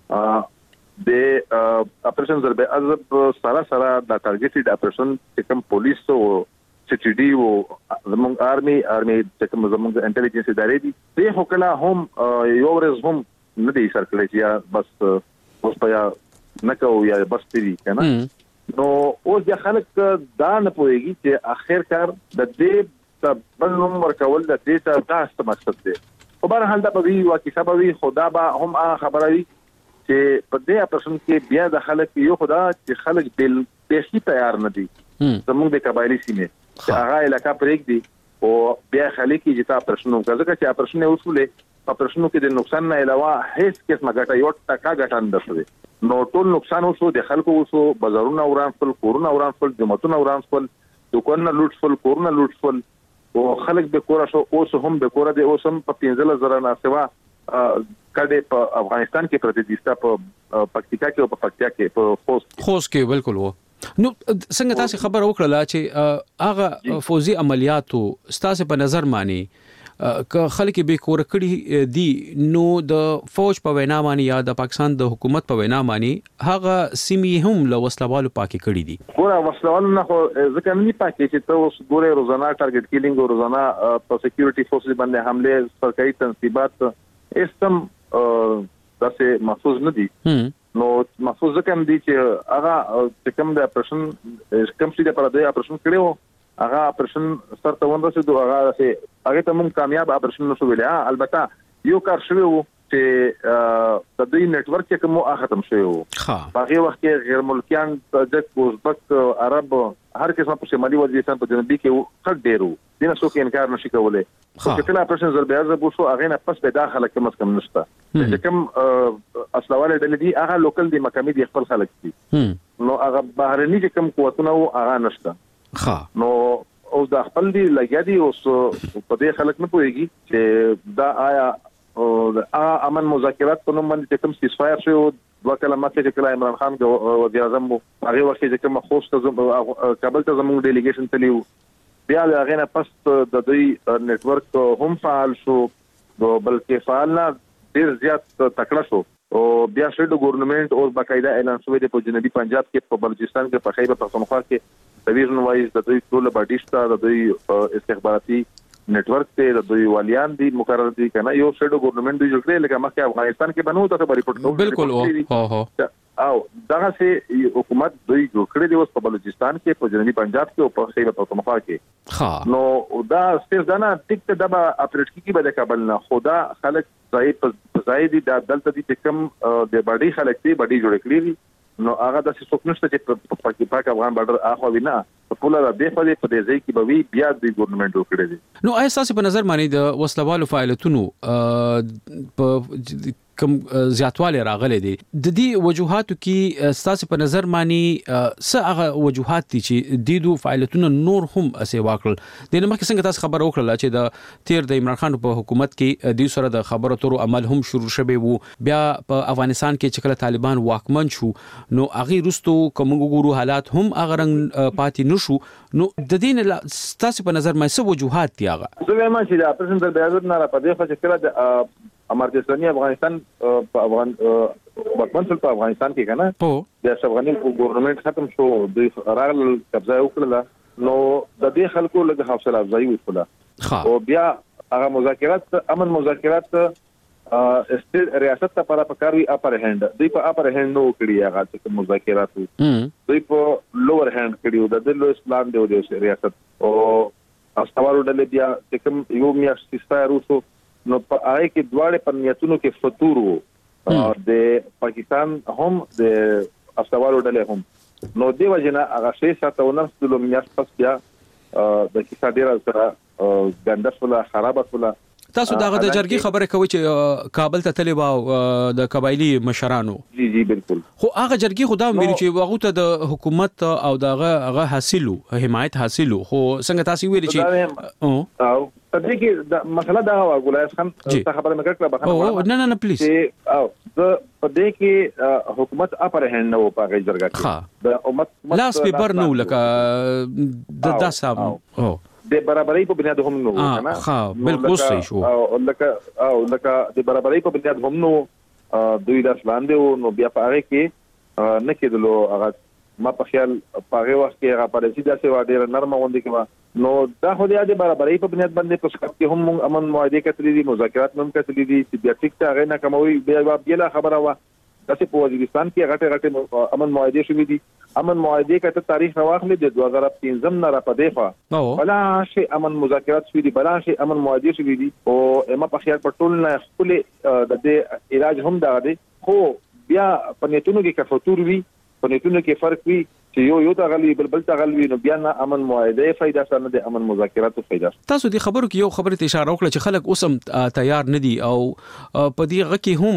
د اپریشن ضرب عزب سره سره د ټارګټډ اپریشن چې کوم پولیس او چې ډي او زموږ آرمي آرمي چې کوم زموږ انټيليجنس ادارې دي په هکله هم یو ورځ هم نه دی سرکلې یا بس اوس په نه کو یا بس دی کنه نو اوس د خلک دا نه پوهیږي چې اخر کار د دې بل نمبر کول د دې ته تاسو مقصد دی. په بهر حال دا به وي واکه سبب خدا به هم خبره وي چې په دې اپریشن کې بیا د خلک یو خدا چې خلک بل پیسې تیار نه دي زموږ د قبایلی سیمه هغه علاقہ پرېګ دي او بیا خلک چې تاسو اپریشن وکړه چې اپریشن وسولې اپریشنو کې د نقصان نه علاوه هیڅ قسمه ګټه یو ټکا ګټه نه درسوي نو ټول نقصان وسو د خلکو وسو بازارونه وران فل کورونه وران فل جمعتونه وران فل دکانونه لوټ فل کورونه لوټ فل او خلک به کور شو اوس هم به کور دي اوس هم په پنځه زره نه سوا کډه په افغانستان کې پرته دي ستا په پکتیکا کې او په پکتیا کې په خوست خوست کې بالکل وو. نو څنګه تاسو خبر وکړه چې هغه فوزي عملیاتو ستاسو په نظر مانی ک خلک به کور کړي دي نو د فوج په وینا مانی یا د پاکستان د حکومت په وینا مانی هغه سیمي هم له وسلوالو پاکي کړي دي؟ ګوره وسلوالو نه خو ځکه نه پاکي چې ته اوس ګوره روزانه ټارګټ کیلینګ او روزانه په سکیورټي فورسز باندې حمله سرکاري تنظیمات استم داسې محفوظ نه دي نو محفوظ کوم دي چې هغه چې کوم د اپریشن کوم څه د پر د اپریشن کړو هغه اپریشن سره ته ورسې دوه هغه چې هغه ته موږ کامیاب اپریشن نشو ویلای. البته یو کار شوی وو چې د دې نت ورک کې کوم ختم شوی وو په هغه وخت کې غیر ملکیان د ازبک عرب هر کس په شمالي وزیرستان په جنوبي کې خټ ډیرو دینه څوک انکار نشي کولای چې کله اپریشن ضرب عزب وشو هغه نه پس په داخله کې مس کم نشته چې کوم اصلواله د دې هغه لوکل دي مقامي دي خپل خلک دي نو هغه بهرني چې کوم قوتونه هغه نشته ها نو اوس د خپل دی لګیا دي اوس په دې خلک نه پوهیږي چې دا آیا او د امن مذاکرات په نوم باندې کوم سیسفایر شو دوه کلمات چې کله عمران خان وزیر اعظم هغه وخت چې کوم خوست کابل ته زموږ ډیلیګیشن تلیو بیا هغه نه پس د دوی نت ورک هم فعال شو بلکې فعال نه ډیر زیات تکړه شو او بیا شډو ګورنمنت او باقاعده اعلان شوی دی په جنوبي پنجاب کې په بلوچستان کې په خیبر پختونخوا کې د ویژن وایز د دوی ټول باډیستا د دوی استخباراتي نتورک ته د دوی والیان دي مقرر دي کنه یو شډو ګورنمنت دوی جوړ کړی لکه مخکې افغانستان کې بنو ته ریپورت کوي بالکل او هو او دغه سي حکومت دوی جوړ کړی دی اوس په بلوچستان کې په جنوبي پنجاب کې او په خیبر پختونخوا کې ها نو دا ستاسو دنا ټیک ته دبا اپریټ کی به د کابل نه خدا خلک ځای په ځای دي د دلته دي کم د باډي خلک دي باډي جوړ کړی دي نو هغه د څوک نشته چې په پاک افغان بارډر اخوا وینا په پوله د دې په دې په دې ځای کې به وی بیا د ګورنمنت وکړي دي. نو اساس په نظر باندې د وسلوالو فعالیتونو په کم زیاتواله راغلي دي د دې وجوهاتو کې ستاسو په نظر مانی څه هغه وجوهات دي چې د دوه فعالیتونو نور هم اسې واکړل د نمخ څنګه تاسو خبر وکړه چې د تیر د عمران خان په حکومت کې د سره د خبرو ترو عمل هم شروع شوه وو بیا په افغانستان کې چې کله طالبان واکمن شو نو هغه رستو کوم ګورو حالات هم هغه رنګ پاتې نشو نو د دین ستاسو په نظر مې څه وجوهات دي هغه زه وایم چې د اپریشن تر بیاضت نه را پدې خو چې کله د امارت اسلامي افغانستان په افغان واکمن شول په افغانستان کې کنه د افغاني ګورنمنت ختم شو د راغل قبضه وکړه نو د دې خلکو له حوصله افزایی وکړه او بیا هغه مذاکرات امن مذاکرات استل ریاست ته پر پکاروي اپر هند دوی په اپر هند نو کړی هغه چې مذاکرات دوی په لوور هند کړیو د دلو اسلام دی د ریاست او استوارو ډلې بیا چې کوم یو میاشت سیسفایر وشو نو په هغه کې دواړه په نیتونو کې فطور وو د پاکستان هم د استوارو ډلې هم نو دی وجنه هغه شی ساتو نفس د میاشت پس بیا د کیسه ډیره سره ګندس ولا خرابت ولا تاسو دغه د جرګي خبره کوي چې کابل ته تللی و د قبایلی مشرانو جی جی بالکل خو هغه جرګي خدا ویل چې هغه ته د حکومت او دغه هغه حاصلو حمایت حاصلو خو څنګه تاسو ویل چې او تدې کې د مسله دا و ګولای خان څه خبره مې کړه بخښنه او نه نه نه پلیز او د پدې کې حکومت اپر هند نو په جرګه کې د امت لاس پیپر نو لکه د داسام او د برابرۍ په بنیاد هم نو کنه ها بالکل صحیح شو او لکه او لکه د برابرۍ په بنیاد هم نو دوی د اسلام دی نو بیا په هغه کې نه کېدلو هغه ما په خیال په هغه وخت کې هغه پالیسي داسې و ډېر نرمه وندي کما نو دا خو د برابرۍ په بنیاد باندې په سکت کې هم امن معاهده کتلې دي مذاکرات هم کتلې دي چې بیا ټیک ته هغه نه کوي بیا بیا خبره و داسې په وزیرستان کې غټه غټه امن معاهده شوې دي امن معاهده کته تاریخ راوخلې د دوه هزار پنځم نه را پدېفه بلا شي امن مذاکرات شوې دي بلا شي امن معاهده شوې دي او ما په خیال په ټول نه خپل د دې علاج هم دا دي خو بیا پنيتونو کې کفوتور وی پنيتونو کې فرق وی چې یو یو تغلی بل بل تغلی نو بیا نه امن معاهده فائدہ سره نه د امن مذاکراتو فائدہ تاسو دې خبرو کې یو خبره ته اشاره وکړه چې خلک اوسم تیار نه دي او په دې غ کې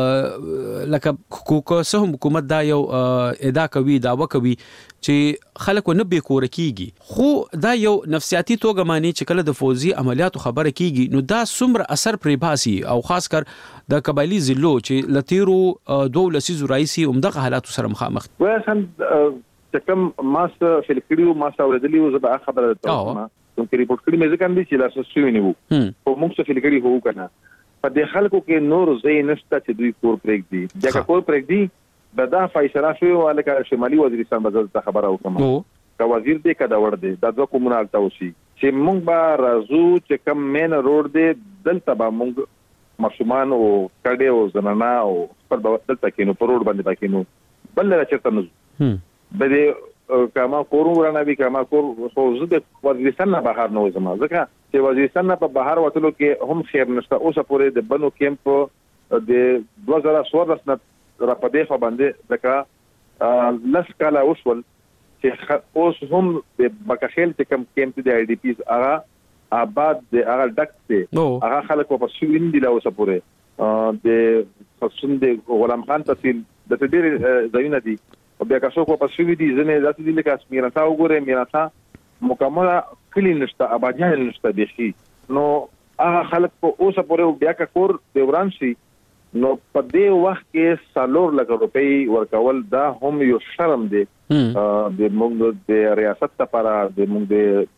هم لکه حقوق سه حکومت دا یو ادا کوي داوا کوي چې خلک نه به کور کیږي خو دا یو نفسیاتی توګه معنی چې کله د فوزي عملیاتو خبره کیږي نو دا څومره اثر پرې باسي او خاص کر د قبایلی ضلعو چې لتیرو دوه لسیزو رئیسي عمدغه حالات سره مخامخ وای هم کوم ماس فلکړیو ماس اوریدلیو زه به خبره درته کوم کې ریپورت کړی مې ځکه اندي چې لاسو شوی نه وو او موږ څه فلکړی هو کنه په دې خلکو کې نور زې نشته چې دوی کور پرېګ دي دا کور پرېګ دي دا د فیصله شوی ولکه شمالي وزیرستان بدل ته خبره وکم کا وزیر دې کدا ور دي دا ځکه کومنال تاسو چې موږ به رازو چې کم مین روډ دې دلته به موږ مشومان او کډه او زنانا او پر دلته کې نو پر روډ باندې پکې نو بل نه چرته نو بده کما کور ورانه وی کما کور خو زه د وزیرستان نه بهر نه وځم ځکه چې وزیرستان نه په بهر وتلو کې هم خیر نشته اوسه پورې د بنو کیمپ د دوه هزار څوارلس نه را پدې خو باندې دغه لس کاله وشول چې اوس هم د بکخیل چې کم کیمپ د آی ډی پیز هغه آباد د هغه ډکته هغه خلکو په سوین دی له اوسه پورې د فسون د غلام خان تحصیل د دې ځایونه دي او بیا که څوک په سوي دي ځنه ذاتي دي لکه میراثا وګوره میراثا مکمله کلی نشته آبادیان نشته بيخي نو هغه خلک په اوسه پورې بیا کا کور دوران شي نو په دې وخت کې سالور لکه روپی ورکول دا هم یو شرم دی د موږ د ریاست لپاره د موږ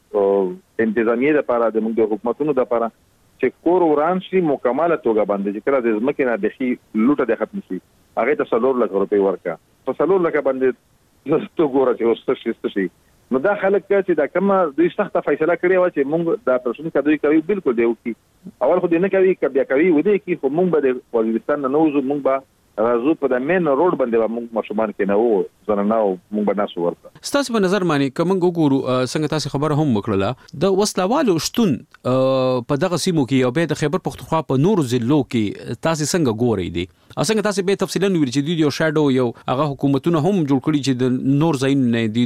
د انتظامیه لپاره د موږ د حکومتونو لپاره چې کور وران شي مکمله توګه باندې چې کله د ځمکې نه بيخي لوټه د ختم شي هغه ته سالور لکه روپی ورکا په سالور لکه باندې تو ګوره چې اوس څه شي نو دا خلک چې دا کومه دوی سخته فیصله کړې و چې موږ دا پرسون کډوي کوي بالکل دی وکي اول خو دې نه کوي کبه کوي و دې کې خو موږ به د وزیرستان نه نوځو موږ به راځو په د مین روډ باندې موږ مشمان کې نه وو زنه نو موږ به ناسو ورته ستاسو په نظر مانی کوم وګورو څنګه تاسو خبره هم وکړه د وسلوالو شتون په دغه سیمو کې او به د خیبر پختونخوا په نورو ضلعو کې تاسو څنګه ګورئ دي او څنګه تاسو به تفصیلا ویل چې د یو شادو یو هغه حکومتونه هم جوړ کړي چې د نور ځای نه دي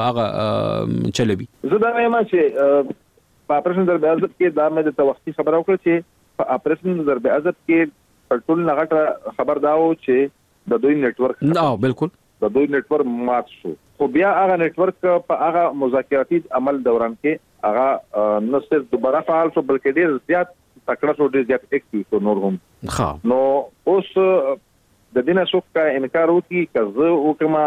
هغه چلوي زه دا وایم چې په اپریشن ضرب عزت کې دا مې د توختي خبره وکړه چې په اپریشن ضرب عزت کې ټول نغټه خبر داو چې د دوی نتورک نو بالکل د دوی نتورک مات شو خو بیا هغه نتورک په هغه مذاکراتي عمل دوران کې هغه نه صرف دوباره فعال شو بلکې ډیر زیات تکړه شو ډیر زیات اکټیو شو نور هم ها نو اوس د دینه څوک کا انکار وکي کزه وکما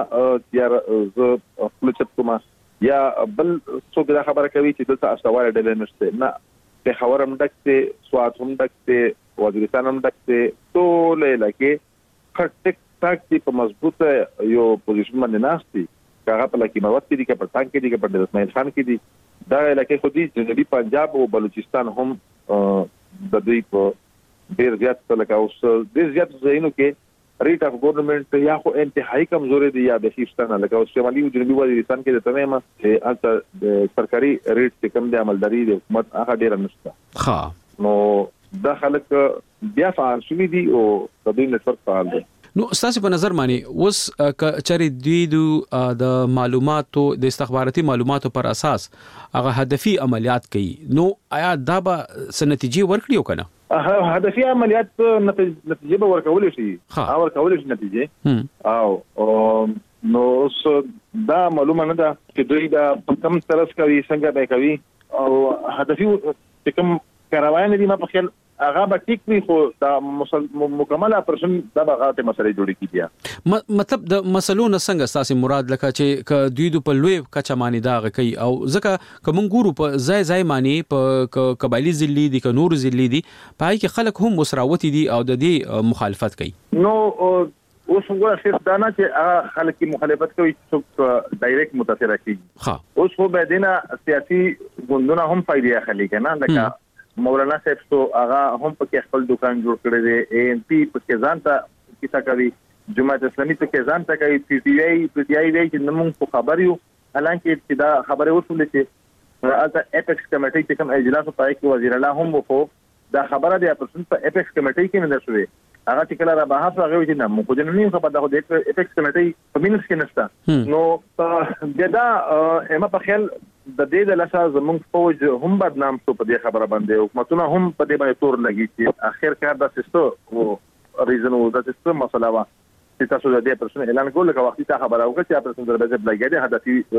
چې ز خپل چت کوما یا بل څوک دا خبره کوي چې دلته استواره ډېر نشته نه په خبرم ډکته سواد هم ډکته وزیرستان هم ډکته ټول لکه خټک تاک په مضبوطه یو پوزیشن باندې ناشتي هغه په لکه مواد دي کې په ټانک کې دي کې په اسماعیل خان کې دي دا لکه خو دي جنوبي پنجاب او بلوچستان هم د دوی په ډیر زیات لکه اوس ډیر زیات ځایونو کې ریټ اف ګورنمنت یا خو انتهایی کمزوري دي یا د شیشتنه لکه اوس شمالي او جنوبي وزیرستان کې د تمامه چې انت د سرکاري ریټ چې کم د عملداري د حکومت هغه ډیر نشته ها نو دا خلک بیا فعال شوي دي او د دوی نتورک فعال دي نو ستاسو په نظر باندې اوس چاري دی د معلوماتو د استخباراتي معلوماتو پر اساس هغه هدفي عملیات کوي نو آیا دا به سنتیجه ورکړي کنه هدفي عملیات نتیجه به ورکول شي او ورکول شي نتیجه او نو دا معلومه نه ده چې دوی دا کم طرف کوي څنګه به کوي او هدفي چې کوم کاروان دي ما په خیال هغه به ټیک وي خو دا مکمل اپریشن دا به غاټه مسلې جوړې کیږي مطلب د مسلو نه څنګه تاسو مراد لکه چې ک دوی د په لوی کچا معنی دا کوي او ځکه کوم ګورو په ځای ځای معنی په قبایلی ضلع دي ک نور ضلع دي پای کې خلک هم مسراوتی دي او د دې مخالفت کوي نو اوس وګوره چې دا نه چې خلک مخالفت کوي څوک ډایرکټ متاثر کیږي ها اوس خو به دینه سیاسي ګوندونه هم فائدې اخلي کنه لکه مولانا صاحب تو هغه هم په خپل دکان جوړ کړی دی اے ان پی په ځانته کیسه کوي جماعت اسلامي په ځانته کوي پی ټی آی پی ټی آی وی چې موږ په خبر یو حالانکه چې دا خبره وصول شي راځه اپیکس کمیټې چې کوم اجلاس پای کې وزیر اعلی هم وو دا خبره دی پرسن په اپیکس کمیټې کې نه شوې هغه چې کله را بحث هغه چې نه موږ جن نه خبر دا د اپیکس کمیټې په مینس کې نشته نو دا اما په خیال د دې د لاسه زموږ فوج هم بدنام شو په دې خبره باندې حکومتونه هم په دې باندې تور لګي چې اخر کار د سیستم او ریزن او د سیستم مسله وا چې تاسو د دې پرسن اعلان کول لکه وختي تا خبره وکړه چې پرسن دربه لګیا دي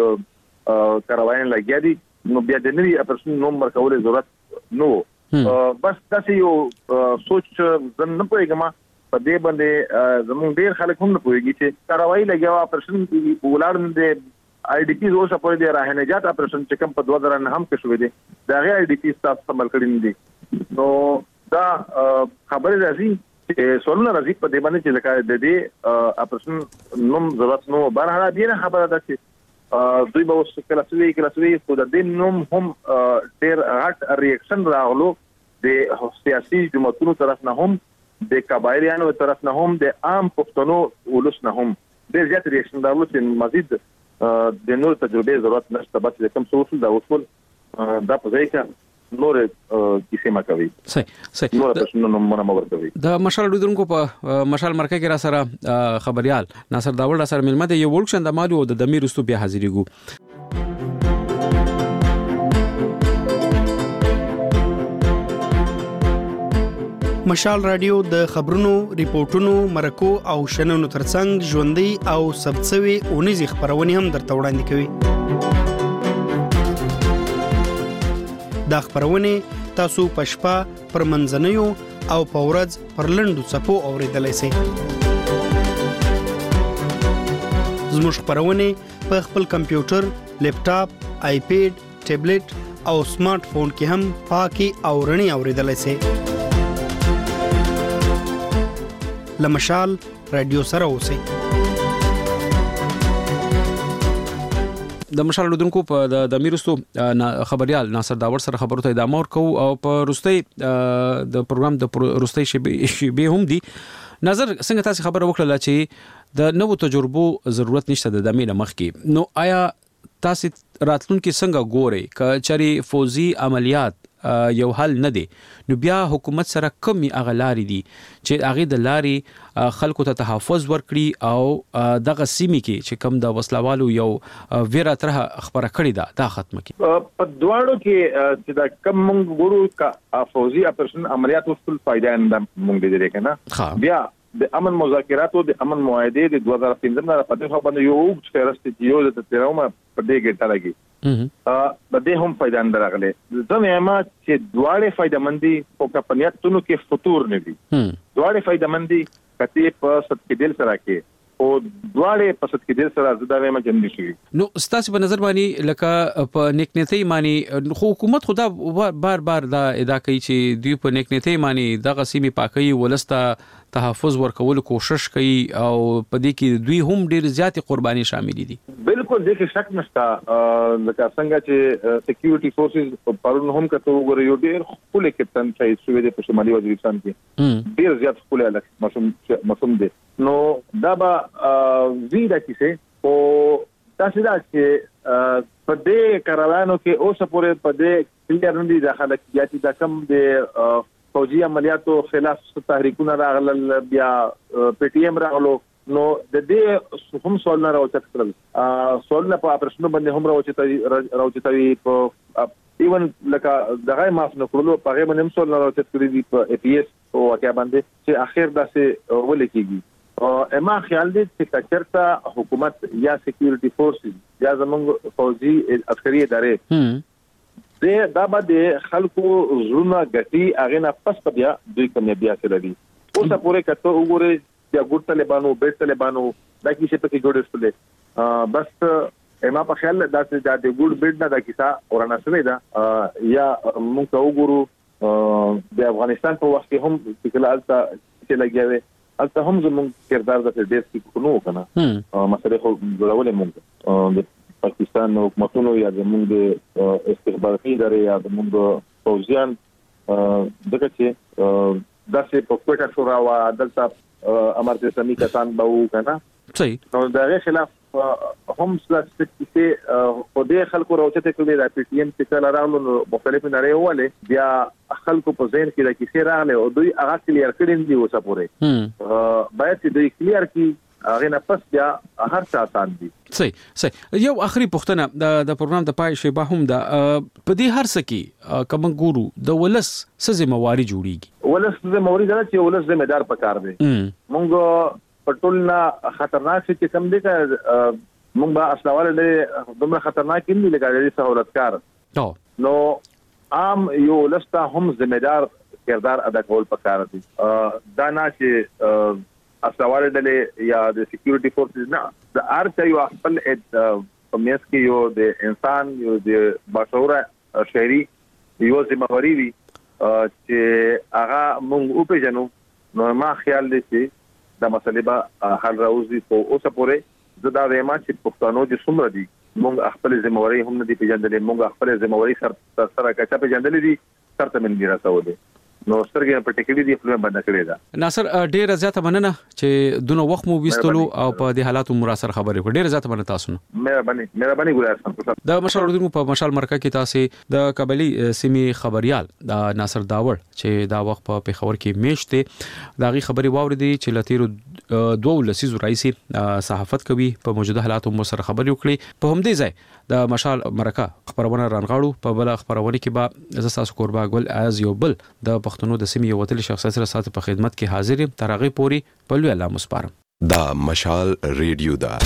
هدفي کاروان لګیا دي نو بیا د نوی پرسن نومبر کول ضرورت نو بس تاسو یو سوچ نه پوهیږم په دې باندې زموږ ډیر خلک هم نه پوهیږي چې کاروای لګیا پرسن ولار د آی ډی پی اوس په دې راه نجات اپریشن چې کوم په دوه هزار نه هم کې شوې دي دا غي آی ډی پی تاسو استعمال کړی نه دي نو دا خبره راځي چې سولونه راځي په دې باندې چې لکه د دې اپریشن نوم ضرورت نو بهر دې خبره ده چې دوی به اوس کله سوي کله سوي خو د دې نوم هم ډېر غټ ریاکشن راغلو د سیاسي جماعتونو طرف نه هم د قبایلیانو طرف نه هم د عام پښتنو ولس نه هم ډېر زیات ریاکشن راغلو چې مزید د نور تجربه ضرورت نشته بس کوم څه وصول دا وصول دا په ځای کې نور کیسه ما کوي صحیح صحیح نور پښنو نوم منور کوي د مشال ډودونکو په مشال مرکه کې را سره خبريال ناصر داوود را سره ملمه د یو ورکشن د مالو د دمیر استو بیا حاضرېګو مشال رادیو د خبرونو، ریپورتونو، مرکو او شننو ترڅنګ ژوندۍ او ثبتسوي اونیزي خبرونه هم درته وړاندې کوي. دا خبرونه تاسو په شپه پر منځنیو او په ورځ پر لنډو څپو اوریدلای شئ. زموږ خبرونه په خپل کمپیوټر، لیپټاپ، آیپیډ، ټابلیټ او سمارټ فون کې هم پاکي او رڼي اوریدلای شئ. لمشال رادیو سره اوسئ. د مشال لودونکو په د میرستو خبريال ناصر داوود سره خبرو ته ادامه ورکو او په روستي د پروګرام د روستي شی به هم دي. نظر څنګه تاسو خبره وکړه چې د نوو تجربو ضرورت نشته د دمینه مخ کې، نو آیا تاسو راتلونکي څنګه ګوري ک چاري فوزي عملیات یو حل نه دی نو بیا حکومت سره کمی اغلاري دي چې هغه د لاري خلکو ته تحفظ ورکړي او دغه سیمه کې چې کم د وسلوالو یو ویرا تر خبره کړی دا دا ختم کړي په دواړو کې چې دا کم مونږ ګورو کا فوزي اپریشن عملیات وسل فائدہ نه مونږ دې لري کنه بیا د امن مذاکرات او د امن معاهده د دوه هزار پنځه نه په دغه باندې یو اوږد فهرست دی یو د تیرومه په دې کې تلګي ا د دې هم فائدہ نه راغله ځمه ما چې دواړه فائدہ مندي په کمپنیاتونو کې فطور نه دي دواړه فائدہ مندي کته په ست کې دل سره کې او دواړه په ست کې دل سره زده ما جنبي شي نو ستاسو په نظر باندې لکه په نیکنیتي معنی خو حکومت خدا بار بار دا ادا کوي چې دوی په نیکنیتي معنی دغه سیمه پاکي ولسته تحفظ ورکول کوشش کوي او په دې کې دوی هم ډیر زیات قرباني شامل دي بالکل دغه شک نشته لکه څنګه چې سکیورټي فورسز پرون هم کته وګورئ یو ډیر خپل کپټن چې سوي د شمالي وزیرستان کې ډیر زیات خپل الک مسوم مسوم دي نو دا به ویدا کیسه او تاسو دا چې په دې کاروانو کې اوس پورې په دې کلیر نه دي داخله کیاتي دا کم د فوجي عملیاتو خلاف تحریکونه راغلل بیا پی ټی ایم راغلو نو د دې هم سوال نه راوچت کړل سوال نه په اپریشن باندې هم راوچت راوچتوي په ایون لکه دغه ماف نه کړلو په هغه باندې هم سوال نه راوچت کړی دی په ای پی ایس او واقعا باندې چې اخر داسې ولې کیږي او اما خیال دې چې کچرتا حکومت یا سکیورټي فورسز یا زمونږ فوجي عسکري ادارې د دا باندې خلکو زونه غټي اغه نه پس په بیا دوی کوم بیا سره دي اوس پورې کته وګوره چې ګور طالبانو بیت طالبانو دا کیسه په کې جوړېستله بس اما په خیال دا چې د ګور بیت نه دا کیسه اورانه شوی دا یا موږ وګورو د افغانستان په وخت کې هم چې الته چې لګیاوي الته هم زموږ کردار د دې کې کو نو کنه مسله خو جوړولې موږ پاکستان حکومتونو یا زموږ د استخباراتي ادارې یا زموږ فوجیان دغه چې داسې په کوټه شورا او دلته امرته سمي کسان به وکنه صحیح نو دغه خلاف هم څه چې په دې خلکو راوچته کوي د پی ټی ایم چې کله راغلو مختلف نړۍ واله بیا خلکو په ذهن کې د کیسه راغله او دوی هغه کلیر کړي دي اوسه پورې باید چې دوی کلیر کړي هغه نه پس بیا هر څه آسان دي صحیح صحیح یو اخري پوښتنه د د پروګرام د پای شیبه هم د په دې هر څه کې کوم ګورو د ولس څه ذمہواری جوړیږي ولس ذمہواری دا چې ولس ذمہ دار پکار دی مونږ پټولنا خطرناک چې کم دي که مونږ به اسلامواله له دومره خطرناک نه لګا دي سہولتکار نو عام یو ولسته هم ذمہ دار کردار ادا کول پکار دي دا نه چې اسواله دلې یا د سکیورټي فورسز نه د ارته یو خپل پمیس کې یو د انسان یو د باشعور شهري یو ذمہواری وي چې هغه موږ او پیژنو نو ما خیال دي چې د مسلې به حل راوځي په اوسه پورې زدا وېما چې پښتنو د څومره دي موږ خپل ذمہواری هم نه دي پیژندلې موږ خپل ذمہواری سره سره کچا پیژندلې دي سره من ګرځاو دي نو سترګې پټکړې دي خپل باندې کړې ده ناصر ډېر زیاته مننه چې دونه وخت مو وستلو او په دې حالاتو مراسر خبرې وکړې ډېر زیاته مننه تاسو نو مهرباني مهرباني ګلاسان د مشال اردو په مشال مرکه کې تاسو د قبلي سیمې خبريال د ناصر داوړ چې دا وخت په پیښور کې میشته داغي خبري واوریدي چې لتیرو دوه لسیزو رئیس صحافت کوي په موجوده حالاتو مو سره خبري وکړي په همدې ځای د مشال مرکه خبرونه رانغاړو په بل خبرونه کې به زساسو قربا ګل از یو بل د پښتنو د سیمې وتل شخصیت سره سات په خدمت کې حاضر یم تر هغه پوري په لوی الله مسپارم دا مشال ریډیو دا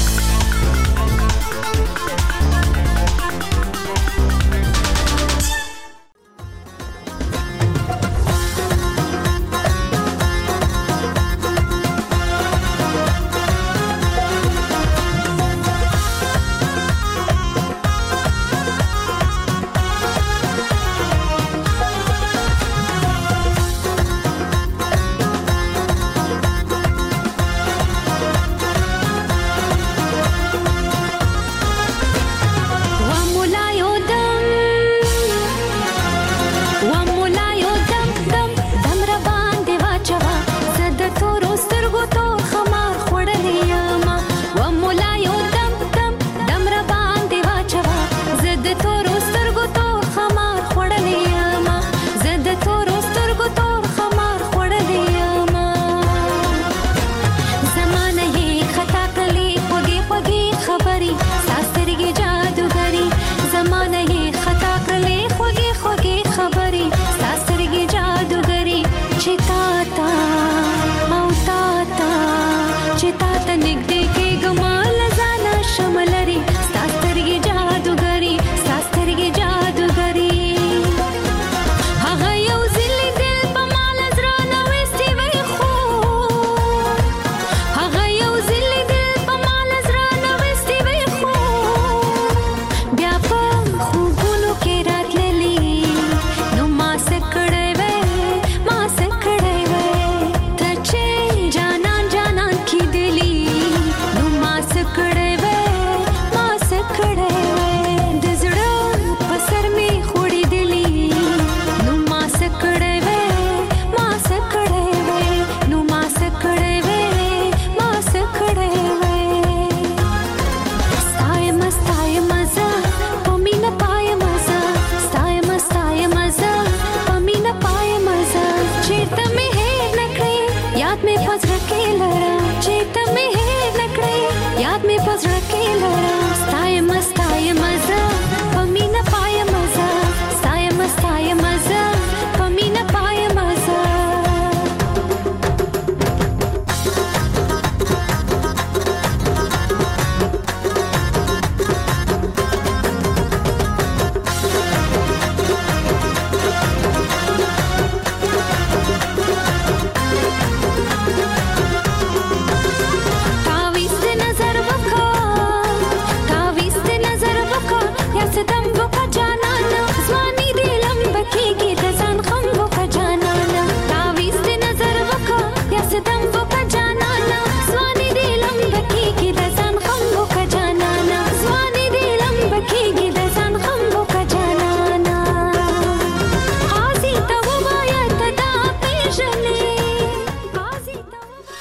کې لرم چې ته مې هېر نکړې یاد مې پزړه کې لرم ستایم ستایم